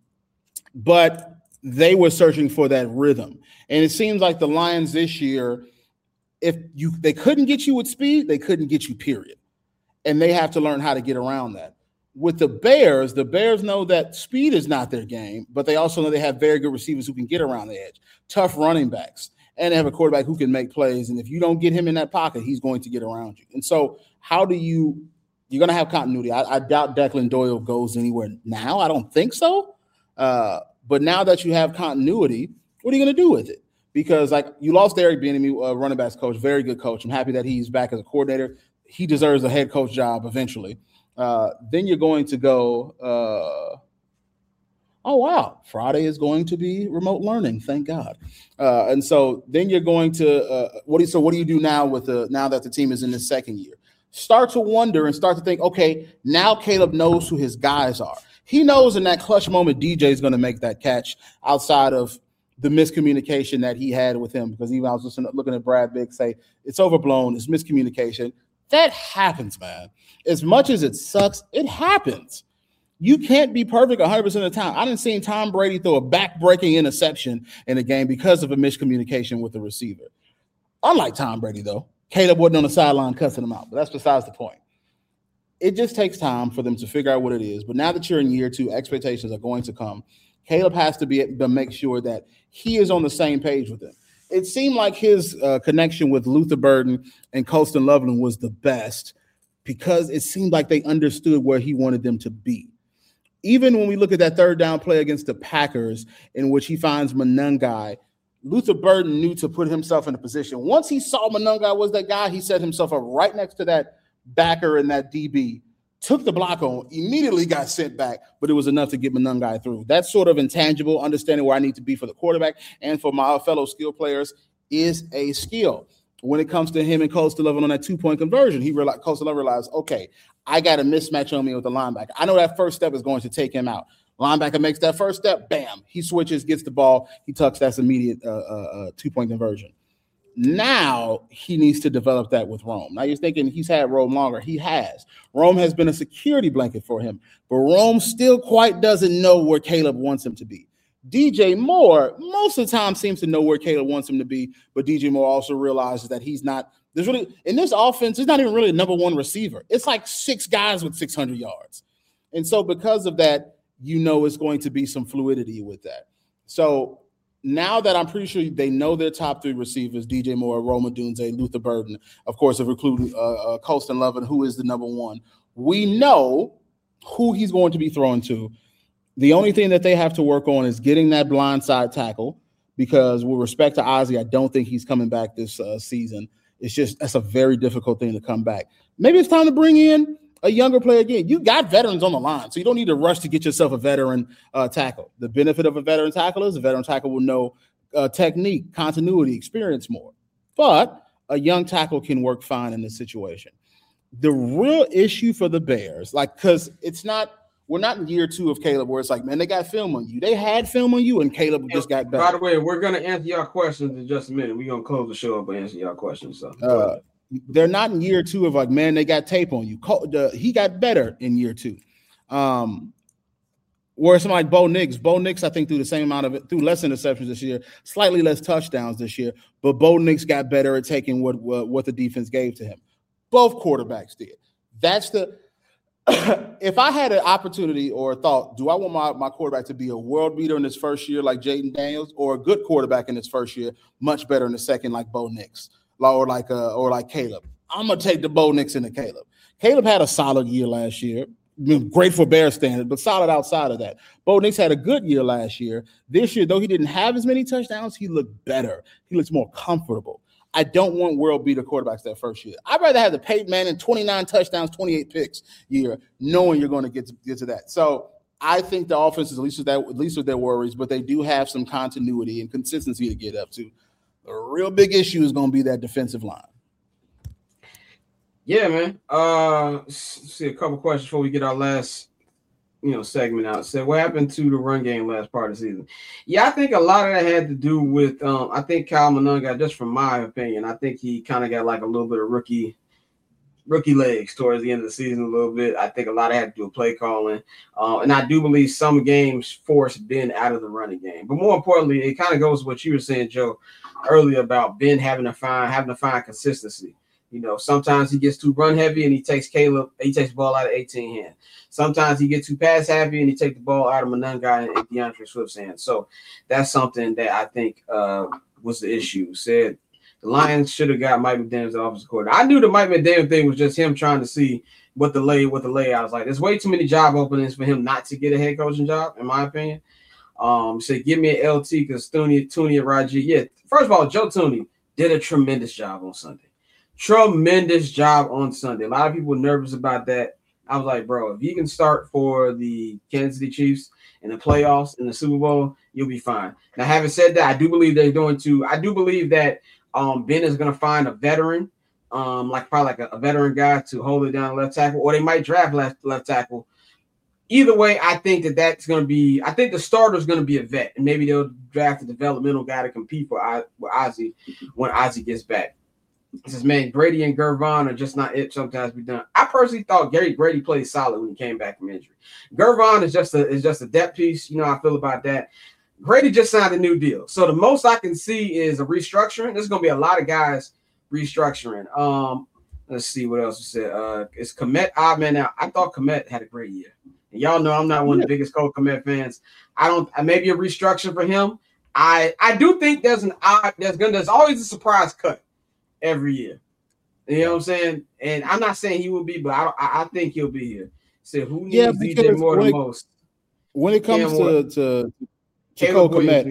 but they were searching for that rhythm. And it seems like the Lions this year, if you they couldn't get you with speed, they couldn't get you, period. And they have to learn how to get around that. With the Bears, the Bears know that speed is not their game, but they also know they have very good receivers who can get around the edge, tough running backs. And they have a quarterback who can make plays. And if you don't get him in that pocket, he's going to get around you. And so how do you – you're going to have continuity. I, I doubt Declan Doyle goes anywhere now. I don't think so. Uh, but now that you have continuity, what are you going to do with it? Because, like, you lost Eric Bieniemy, uh, running backs coach, very good coach. I'm happy that he's back as a coordinator. He deserves a head coach job eventually. Uh, then you're going to go uh, – oh, wow, Friday is going to be remote learning. Thank God. Uh, and so then you're going to uh, – what do you, so what do you do now with the now that the team is in the second year? Start to wonder and start to think, okay, now Caleb knows who his guys are. He knows in that clutch moment D J is going to make that catch outside of the miscommunication that he had with him, because even I was listening, looking at Brad Biggs say, it's overblown, it's miscommunication. That happens, man. As much as it sucks, it happens. You can't be perfect one hundred percent of the time. I didn't see Tom Brady throw a back-breaking interception in a game because of a miscommunication with the receiver. Unlike Tom Brady, though, Caleb wasn't on the sideline cussing him out, but that's besides the point. It just takes time for them to figure out what it is. But now that you're in year two, expectations are going to come. Caleb has to be able to make sure that he is on the same page with them. It seemed like his uh, connection with Luther Burden and Colston Loveland was the best because it seemed like they understood where he wanted them to be. Even when we look at that third down play against the Packers, in which he finds Monangai, Luther Burden knew to put himself in a position. Once he saw Monangai was that guy, he set himself up right next to that backer and that D B, took the block on, immediately got sent back, but it was enough to get Monangai through. That sort of intangible, understanding where I need to be for the quarterback and for my fellow skill players is a skill. When it comes to him and Colston Loveland on that two-point conversion, he realized, Colston Loveland realized, okay, I got a mismatch on me with the linebacker. I know that first step is going to take him out. Linebacker makes that first step, bam, he switches, gets the ball, he tucks, that's immediate uh, uh, two-point conversion. Now he needs to develop that with Rome. Now you're thinking he's had Rome longer. He has. Rome has been a security blanket for him, but Rome still quite doesn't know where Caleb wants him to be. D J Moore most of the time seems to know where Caleb wants him to be, but D J Moore also realizes that he's not – there's really – in this offense, there's not even really a number one receiver. It's like six guys with six hundred yards. And so because of that, you know it's going to be some fluidity with that. So now that I'm pretty sure they know their top three receivers, D J Moore, Rome Odunze, Luther Burden, of course, of including uh, uh, Colston Loveland, who is the number one, we know who he's going to be throwing to. The only thing that they have to work on is getting that blindside tackle, because with respect to Ozzie, I don't think he's coming back this uh, season. It's just that's a very difficult thing to come back. Maybe it's time to bring in a younger player again. You got veterans on the line, so you don't need to rush to get yourself a veteran uh, tackle. The benefit of a veteran tackle is a veteran tackle will know uh, technique, continuity, experience more. But a young tackle can work fine in this situation. The real issue for the Bears, like, because it's not – we're not in year two of Caleb where it's like, man, they got film on you. They had film on you, and Caleb just got better. By the way, we're going to answer y'all questions in just a minute. We're going to close the show up and answer y'all questions. So uh, they're not in year two of like, man, they got tape on you. He got better in year two. Um, whereas somebody like Bo Nix, Bo Nix, I think, threw the same amount of it, threw less interceptions this year, slightly less touchdowns this year, but Bo Nix got better at taking what, what, what the defense gave to him. Both quarterbacks did. That's the – if I had an opportunity or a thought, do I want my, my quarterback to be a world beater in his first year like Jaden Daniels, or a good quarterback in his first year, much better in the second like Bo Nix, or like uh, or like Caleb? I'm going to take the Bo Nix and the Caleb. Caleb had a solid year last year. Great for Bear standard, but solid outside of that. Bo Nix had a good year last year. This year, though he didn't have as many touchdowns, he looked better. He looks more comfortable. I don't want world beater quarterbacks that first year. I'd rather have the Peyton Manning twenty-nine touchdowns, twenty-eight picks year, knowing you're going to get to get to that. So I think the offense is at least with that, at least with their worries, but they do have some continuity and consistency to get up to. The real big issue is going to be that defensive line. Yeah, man. Uh, see a couple questions before we get our last, you know, segment out. So, what happened to the run game last part of the season? Yeah, I think a lot of that had to do with. Um, I think Kyle Monangai, just from my opinion, I think he kind of got like a little bit of rookie. rookie legs towards the end of the season a little bit. I think a lot of had to do with play calling. Uh, and I do believe some games forced Ben out of the running game. But more importantly, it kind of goes to what you were saying, Joe, earlier about Ben having to find having to find consistency. You know, sometimes he gets too run heavy and he takes Caleb, he takes the ball out of eighteen hands. Sometimes he gets too pass happy and he takes the ball out of Monangai and DeAndre Swift's hands. So that's something that I think uh, was the issue. Said the Lions should have got Mike McDaniels the offensive coordinator. I knew the Mike McDaniels thing was just him trying to see what the lay what the layout was like. There's way too many job openings for him not to get a head coaching job, in my opinion. Um, so give me an L T because Tooney, Tooney and Raji. Yeah, first of all, Joe Tooney did a tremendous job on Sunday. Tremendous job on Sunday. A lot of people were nervous about that. I was like, bro, if you can start for the Kansas City Chiefs in the playoffs in the Super Bowl, you'll be fine. Now, having said that, I do believe they're going to. I do believe that. Um, Ben is going to find a veteran, um, like probably like a, a veteran guy to hold it down left tackle, or they might draft left left tackle. Either way, I think that that's going to be. I think the starter is going to be a vet, and maybe they'll draft a developmental guy to compete for with Ozzie when Ozzie gets back. He says, man, Grady and Gervon are just not it. Sometimes be done. I personally thought Gary Grady played solid when he came back from injury. Gervon is just a is just a depth piece. You know how I feel about that. Grady just signed a new deal. So the most I can see is a restructuring. There's going to be a lot of guys restructuring. Um, let's see what else you said. Uh, it's Komet Oddman. Now, I thought Komet had a great year. And y'all know I'm not one of the biggest Cole Komet fans. I don't – maybe a restructure for him. I I do think there's an odd – there's gonna there's always a surprise cut every year. You know what I'm saying? And I'm not saying he will be, but I I, I think he'll be here. So who needs yeah, D J Moore the most? When it comes to, to – To Cole Komet,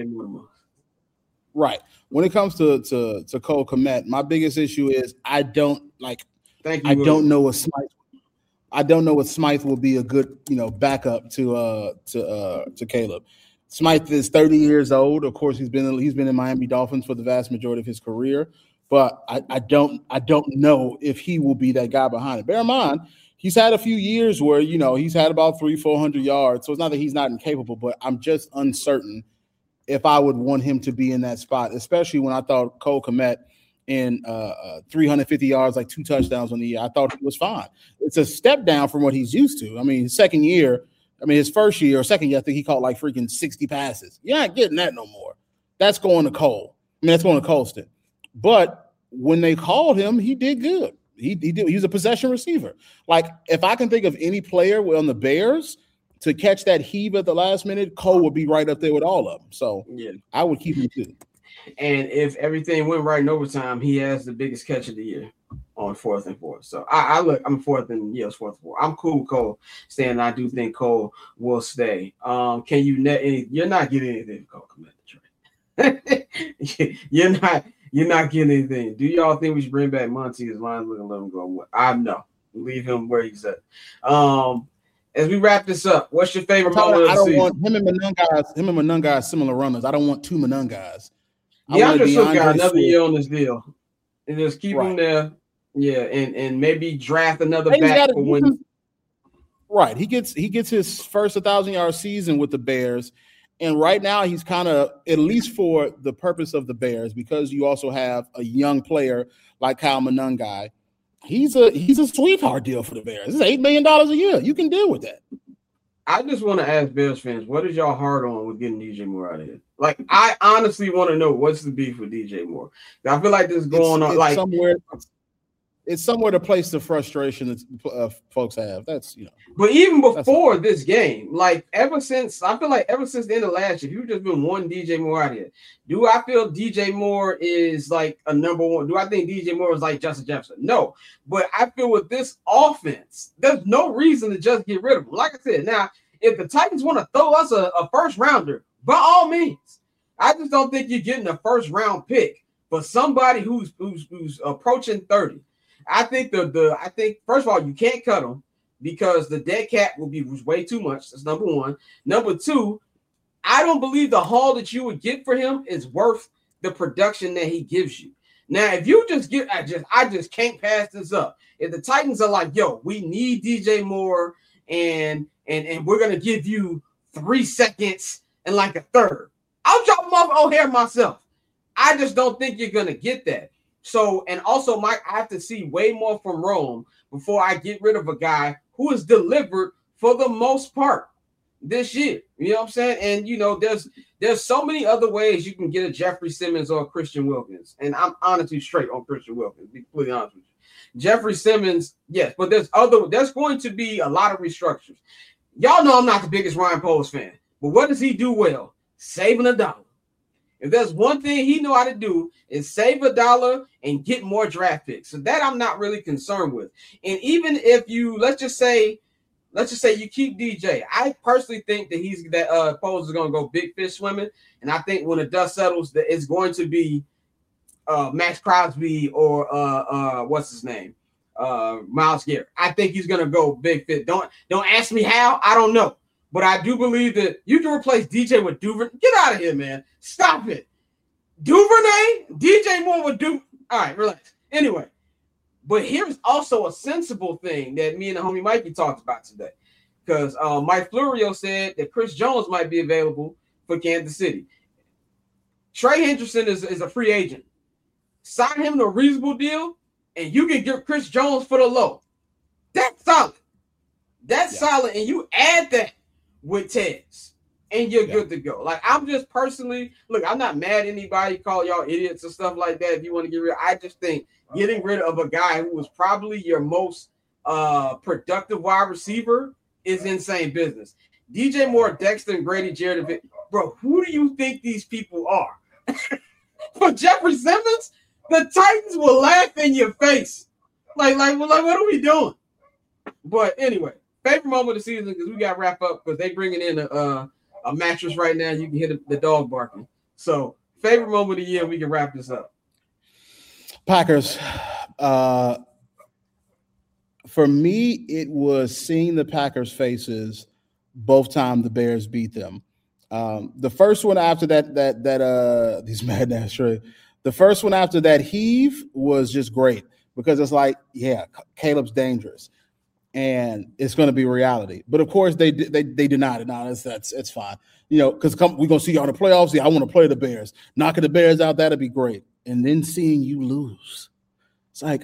right. When it comes to, to to Cole Komet, my biggest issue is I don't like. Thank you. I don't know what Smythe. I don't know what Smythe will be a good, you know, backup to uh to uh to Caleb. Smythe is thirty years old. Of course, he's been he's been in Miami Dolphins for the vast majority of his career. But I, I don't I don't know if he will be that guy behind it. Bear in mind, he's had a few years where, you know, he's had about three, four hundred yards. So it's not that he's not incapable, but I'm just uncertain if I would want him to be in that spot, especially when I thought Cole Komet in uh, uh, three hundred fifty yards, like two touchdowns on the year. I thought he was fine. It's a step down from what he's used to. I mean, his second year, I mean, his first year or second year, I think he caught like freaking sixty passes. You're not getting that no more. That's going to Cole. I mean, that's going to Colston. But when they called him, he did good. He, he did. He was a possession receiver. Like, if I can think of any player on the Bears to catch that heave at the last minute, Cole would be right up there with all of them. So yeah, I would keep him too. And if everything went right in overtime, he has the biggest catch of the year on fourth and four. So I, I look, I'm fourth and yes, fourth and four. I'm cool with Cole staying. I do think Cole will stay. Um, can you net any? You're not getting anything, Cole. Come You're not. You're not getting anything. Do y'all think we should bring back Monty? His lines looking, let him go. I know. Leave him where he's at. Um, as we wrap this up, what's your favorite moment of the I don't season? want him and Monangai. Him and Monangai similar runners. I don't want two Monangais. DeAndre Swift got another Swift. year on this deal, and just keep Right. him there. Yeah, and and maybe draft another And he's back got for a- when. Right. He gets he gets his first one thousand yard season with the Bears. And right now he's kind of, at least for the purpose of the Bears, because you also have a young player like Kyle Monangai, he's a he's a sweetheart deal for the Bears. It's eight million dollars a year. You can deal with that. I just want to ask Bears fans, what is y'all hard on with getting D J Moore out of here? Like, I honestly want to know what's the beef with D J Moore. I feel like this is going It's- on it's like somewhere. It's somewhere to place the frustration that uh, folks have. That's, you know. But even before this game, like ever since, I feel like ever since the end of last year, you've just been one D J Moore out here. Do I feel D J Moore is like a number one? Do I think D J Moore is like Justin Jefferson? No. But I feel with this offense, there's no reason to just get rid of him. Like I said, now, if the Titans want to throw us a, a first rounder, by all means. I just don't think you're getting a first round pick for somebody who's who's who's approaching thirty. I think the the I think first of all, you can't cut him because the dead cap will be way too much. That's number one. Number two, I don't believe the haul that you would get for him is worth the production that he gives you. Now, if you just get, I just I just can't pass this up. if the Titans are like, yo, we need D J Moore and and and we're gonna give you three seconds and like a third, I'll drop him off O'Hare myself. I just don't think you're gonna get that. So, and also, Mike, I have to see way more from Rome before I get rid of a guy who has delivered for the most part this year. You know what I'm saying? And you know, there's there's so many other ways you can get a Jeffrey Simmons or a Christian Wilkins. And I'm honestly straight on Christian Wilkins, to be completely honest with you. Jeffrey Simmons, yes, but there's other there's going to be a lot of restructures. Y'all know I'm not the biggest Ryan Poles fan, but what does he do well? Saving a dollar. If there's one thing he know how to do is save a dollar and get more draft picks. So that I'm not really concerned with. And even if you, let's just say, let's just say you keep D J. I personally think that he's that uh Poles is going to go big fish swimming. And I think when the dust settles, that it's going to be uh, Max Crosby or uh, uh, what's his name, uh, Myles Garrett. I think he's going to go big fish. Don't don't ask me how. I don't know. But I do believe that you can replace D J with Duvernay. Get out of here, man. Stop it. Duvernay, D J Moore with Duvernay. All right, relax. Anyway, but here's also a sensible thing that me and the homie Mikey talked about today. Because uh, Mike Florio said that Chris Jones might be available for Kansas City. Trey Hendrickson is, is a free agent. Sign him to a reasonable deal, and you can get Chris Jones for the low. That's solid. That's yeah. solid. And you add that with Tez, and you're yeah. good to go. Like, I'm just personally, look, I'm not mad at anybody, call y'all idiots and stuff like that if you want to get rid. I just think getting rid of a guy who was probably your most uh, productive wide receiver is insane business. D J Moore, Dexter, and Grady Jarrett, bro, who do you think these people are? For Jeffrey Simmons, the Titans will laugh in your face. Like, like, like, what are we doing? But anyway, favorite moment of the season, because we got to wrap up because they bringing in a uh, a mattress right now. You can hear the, the dog barking. So favorite moment of the year, we can wrap this up. Packers. Uh, for me, it was seeing the Packers' faces both times the Bears beat them. Um, the first one after that, that that uh, these mad ass right. The first one after that heave was just great because it's like, yeah, Caleb's dangerous. And it's going to be reality, but of course they they they denied it. Now that's that's it's fine, you know, because we're going to see you on the playoffs. Yeah, I want to play the Bears, knocking the Bears out. That'd be great. And then seeing you lose, it's like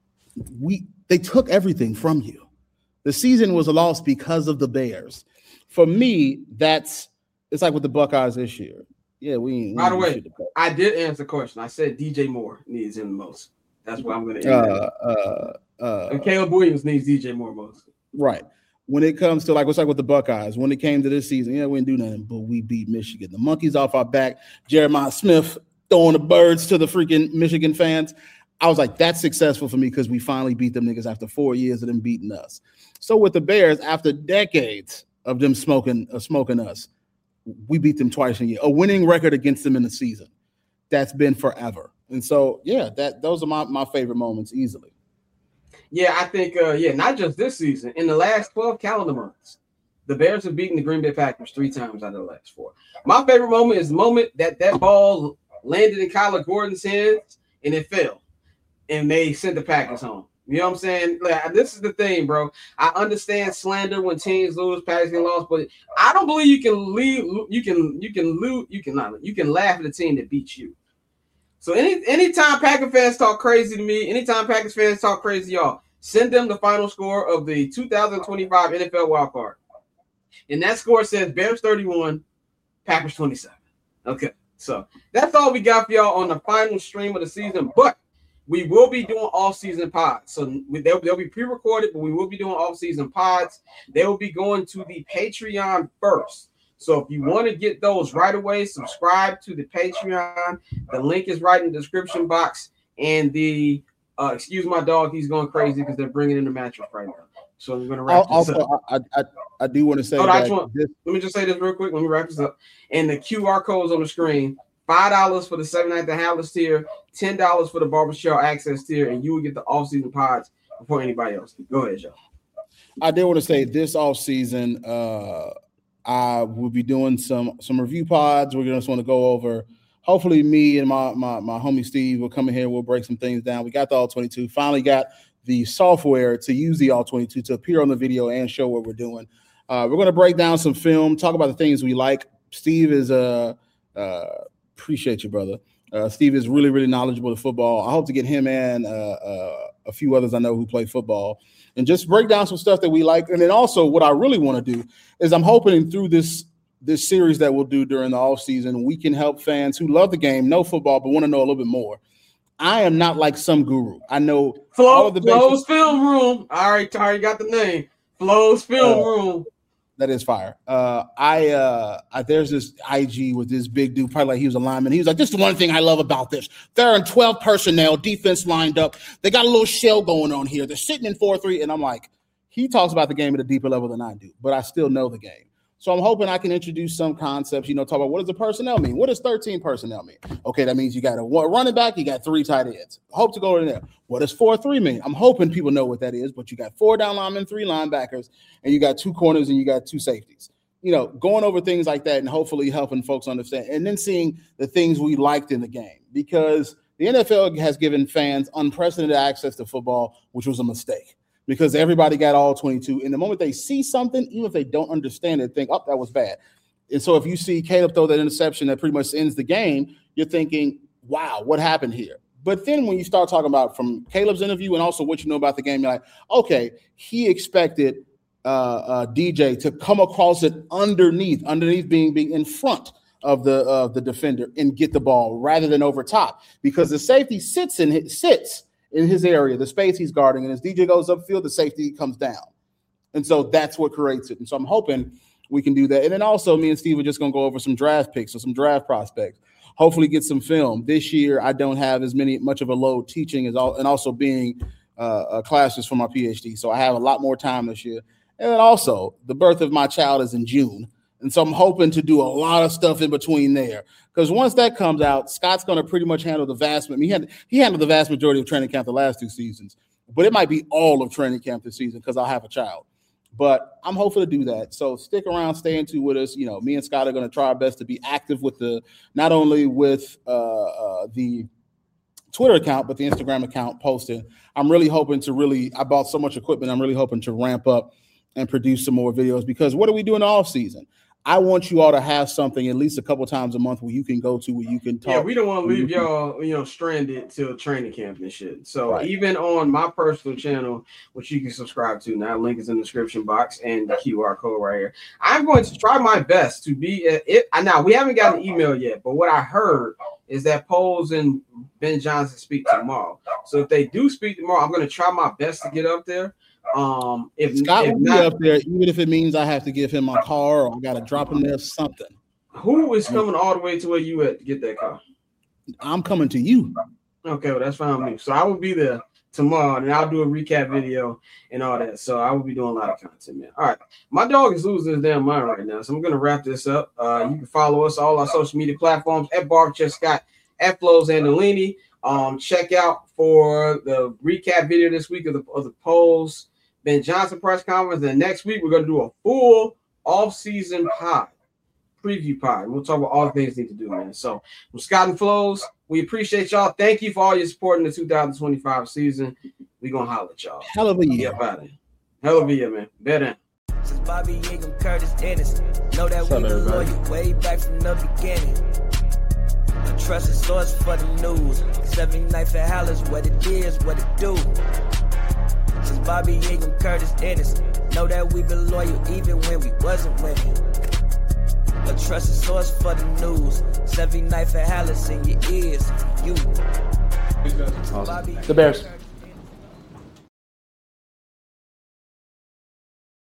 we they took everything from you. The season was a loss because of the Bears. For me, that's it's like with the Buckeyes this year. Yeah, we. By the way, I did answer the question. I said D J Moore needs him the most. That's why I'm going to. Uh, uh, uh, and Caleb Williams needs D J Moore most. Right. When it comes to like what's like with the Buckeyes, when it came to this season, yeah, we didn't do nothing, but we beat Michigan. The monkeys off our back. Jeremiah Smith throwing the birds to the freaking Michigan fans. I was like, that's successful for me because we finally beat them niggas after four years of them beating us. So with the Bears, after decades of them smoking, uh, smoking us, we beat them twice in a year. A winning record against them in the season. That's been forever. And so, yeah, that those are my, my favorite moments easily. Yeah, I think, uh, yeah, not just this season. In the last twelve calendar months, the Bears have beaten the Green Bay Packers three times out of the last four. My favorite moment is the moment that that ball landed in Kyler Gordon's hands and it fell. And they sent the Packers home. You know what I'm saying? Like, this is the thing, bro. I understand slander when teams lose, Packers get lost, but I don't believe you can leave. You can, you can lose. You can not. You can laugh at the team that beats you. So any anytime Packers fans talk crazy to me, anytime Packers fans talk crazy to y'all, send them the final score of the two thousand twenty-five N F L Wild Card, and that score says Bears thirty-one, Packers twenty-seven. Okay, so that's all we got for y'all on the final stream of the season, but we will be doing off-season pods. So they'll, they'll be pre-recorded, but we will be doing off-season pods. They will be going to the Patreon first. So if you want to get those right away, subscribe to the Patreon. The link is right in the description box. And the, uh, excuse my dog, he's going crazy because they're bringing in the mattress right now. So I'm going to wrap also, this up. I, I, I do want to say oh, that. Want, this, let me just say this real quick. Let me wrap this up. And the Q R codes on the screen. five dollars for the seven night the Hallis tier, ten dollars for the Barbershop Access tier, and you will get the off-season pods before anybody else. Go ahead, Joe. I did want to say this off-season, uh, I will be doing some some review pods. We're just want to go over. Hopefully, me and my, my my homie Steve will come in here. We'll break some things down. We got the all twenty-two. Finally got the software to use the all twenty-two to appear on the video and show what we're doing. Uh, we're going to break down some film, talk about the things we like. Steve is uh, uh appreciate you, brother. Uh, Steve is really, really knowledgeable of football. I hope to get him and uh, uh, a few others I know who play football and just break down some stuff that we like. And then also what I really want to do is I'm hoping through this this series that we'll do during the offseason, we can help fans who love the game, know football, but want to know a little bit more. I am not like some guru. I know Flo, all of the Flo's Film Room. All right, Tari got the name. Flo's Film uh, Room. That is fire. Uh, I, uh, I there's this I G with this big dude, probably like he was a lineman. He was like, "This is the one thing I love about this. They're in twelve personnel, defense lined up. They got a little shell going on here. They're sitting in four three." And I'm like, he talks about the game at a deeper level than I do, but I still know the game. So I'm hoping I can introduce some concepts, you know, talk about what does the personnel mean? What does thirteen personnel mean? Okay, that means you got a running back, you got three tight ends. Hope to go in there. What does four three mean? I'm hoping people know what that is, but you got four down linemen, three linebackers, and you got two corners and you got two safeties. You know, going over things like that and hopefully helping folks understand, and then seeing the things we liked in the game, because the N F L has given fans unprecedented access to football, which was a mistake. Because everybody got all twenty-two. And the moment they see something, even if they don't understand it, think, oh, that was bad. And so if you see Caleb throw that interception that pretty much ends the game, you're thinking, wow, what happened here? But then when you start talking about from Caleb's interview and also what you know about the game, you're like, okay, he expected uh, uh, D J to come across it underneath, underneath being, being in front of the uh, the defender and get the ball rather than over top, because the safety sits in sits. in his area, the space he's guarding, and as D J goes upfield, the safety comes down. And so that's what creates it. And so I'm hoping we can do that. And then also me and Steve are just going to go over some draft picks or some draft prospects, hopefully get some film. This year, I don't have as many much of a load teaching as all, and also being uh, uh, classes for my PhD. So I have a lot more time this year. And then also the birth of my child is in June. And so I'm hoping to do a lot of stuff in between there. Because once that comes out, Scott's going to pretty much handle the vast – he, had, he handled the vast majority of training camp the last two seasons. But it might be all of training camp this season because I'll have a child. But I'm hopeful to do that. So stick around, stay in tune with us. You know, me and Scott are going to try our best to be active with the – not only with uh, uh, the Twitter account, but the Instagram account posting. I'm really hoping to really – I bought so much equipment. I'm really hoping to ramp up and produce some more videos, because what do we do in the off season? I want you all to have something at least a couple times a month where you can go to, where you can talk. Yeah, we don't want to leave y'all, you know, stranded till training camp and shit. So Right. even on my personal channel, which you can subscribe to now, link is in the description box and the Q R code right here. I'm going to try my best to be at it. Now, we haven't got an email yet, but what I heard is that Poles and Ben Johnson speak tomorrow. So if they do speak tomorrow, I'm going to try my best to get up there. Um, if Scott if will be not, up there, even if it means I have to give him my car or I got to drop him there something. who is coming all the way to where you at to get that car? I'm coming to you. Okay, well, that's fine with me. So I will be there tomorrow, and I'll do a recap video and all that. So I will be doing a lot of content, man. All right, my dog is losing his damn mind right now, so I'm gonna wrap this up. Uh, you can follow us all our social media platforms at Barberchef Scott, at Flo's Andolini. Um, check out for the recap video this week of the of the Poles Ben Johnson press conference. And next week we're gonna do a full off-season pod, preview pod. We'll talk about all the things we need to do, man. So from Scott and Flows, we appreciate y'all. Thank you for all your support in the two thousand twenty-five season. We gonna holler at y'all. Hell of a year. Get up out of here. Hell of a year, man. Better. Since Bobby Ingram, Curtis Ennis, know that What's up, we been everybody? loyal way back from the beginning. A trusted source for the news. Cause every night for Hal is what it is, what it do. Since Bobby Ingram, Curtis Ennis, know that we been loyal even when we wasn't winning. A trusted source for the news. Cause every night for Hal is in your ears, you. Awesome. The Bears.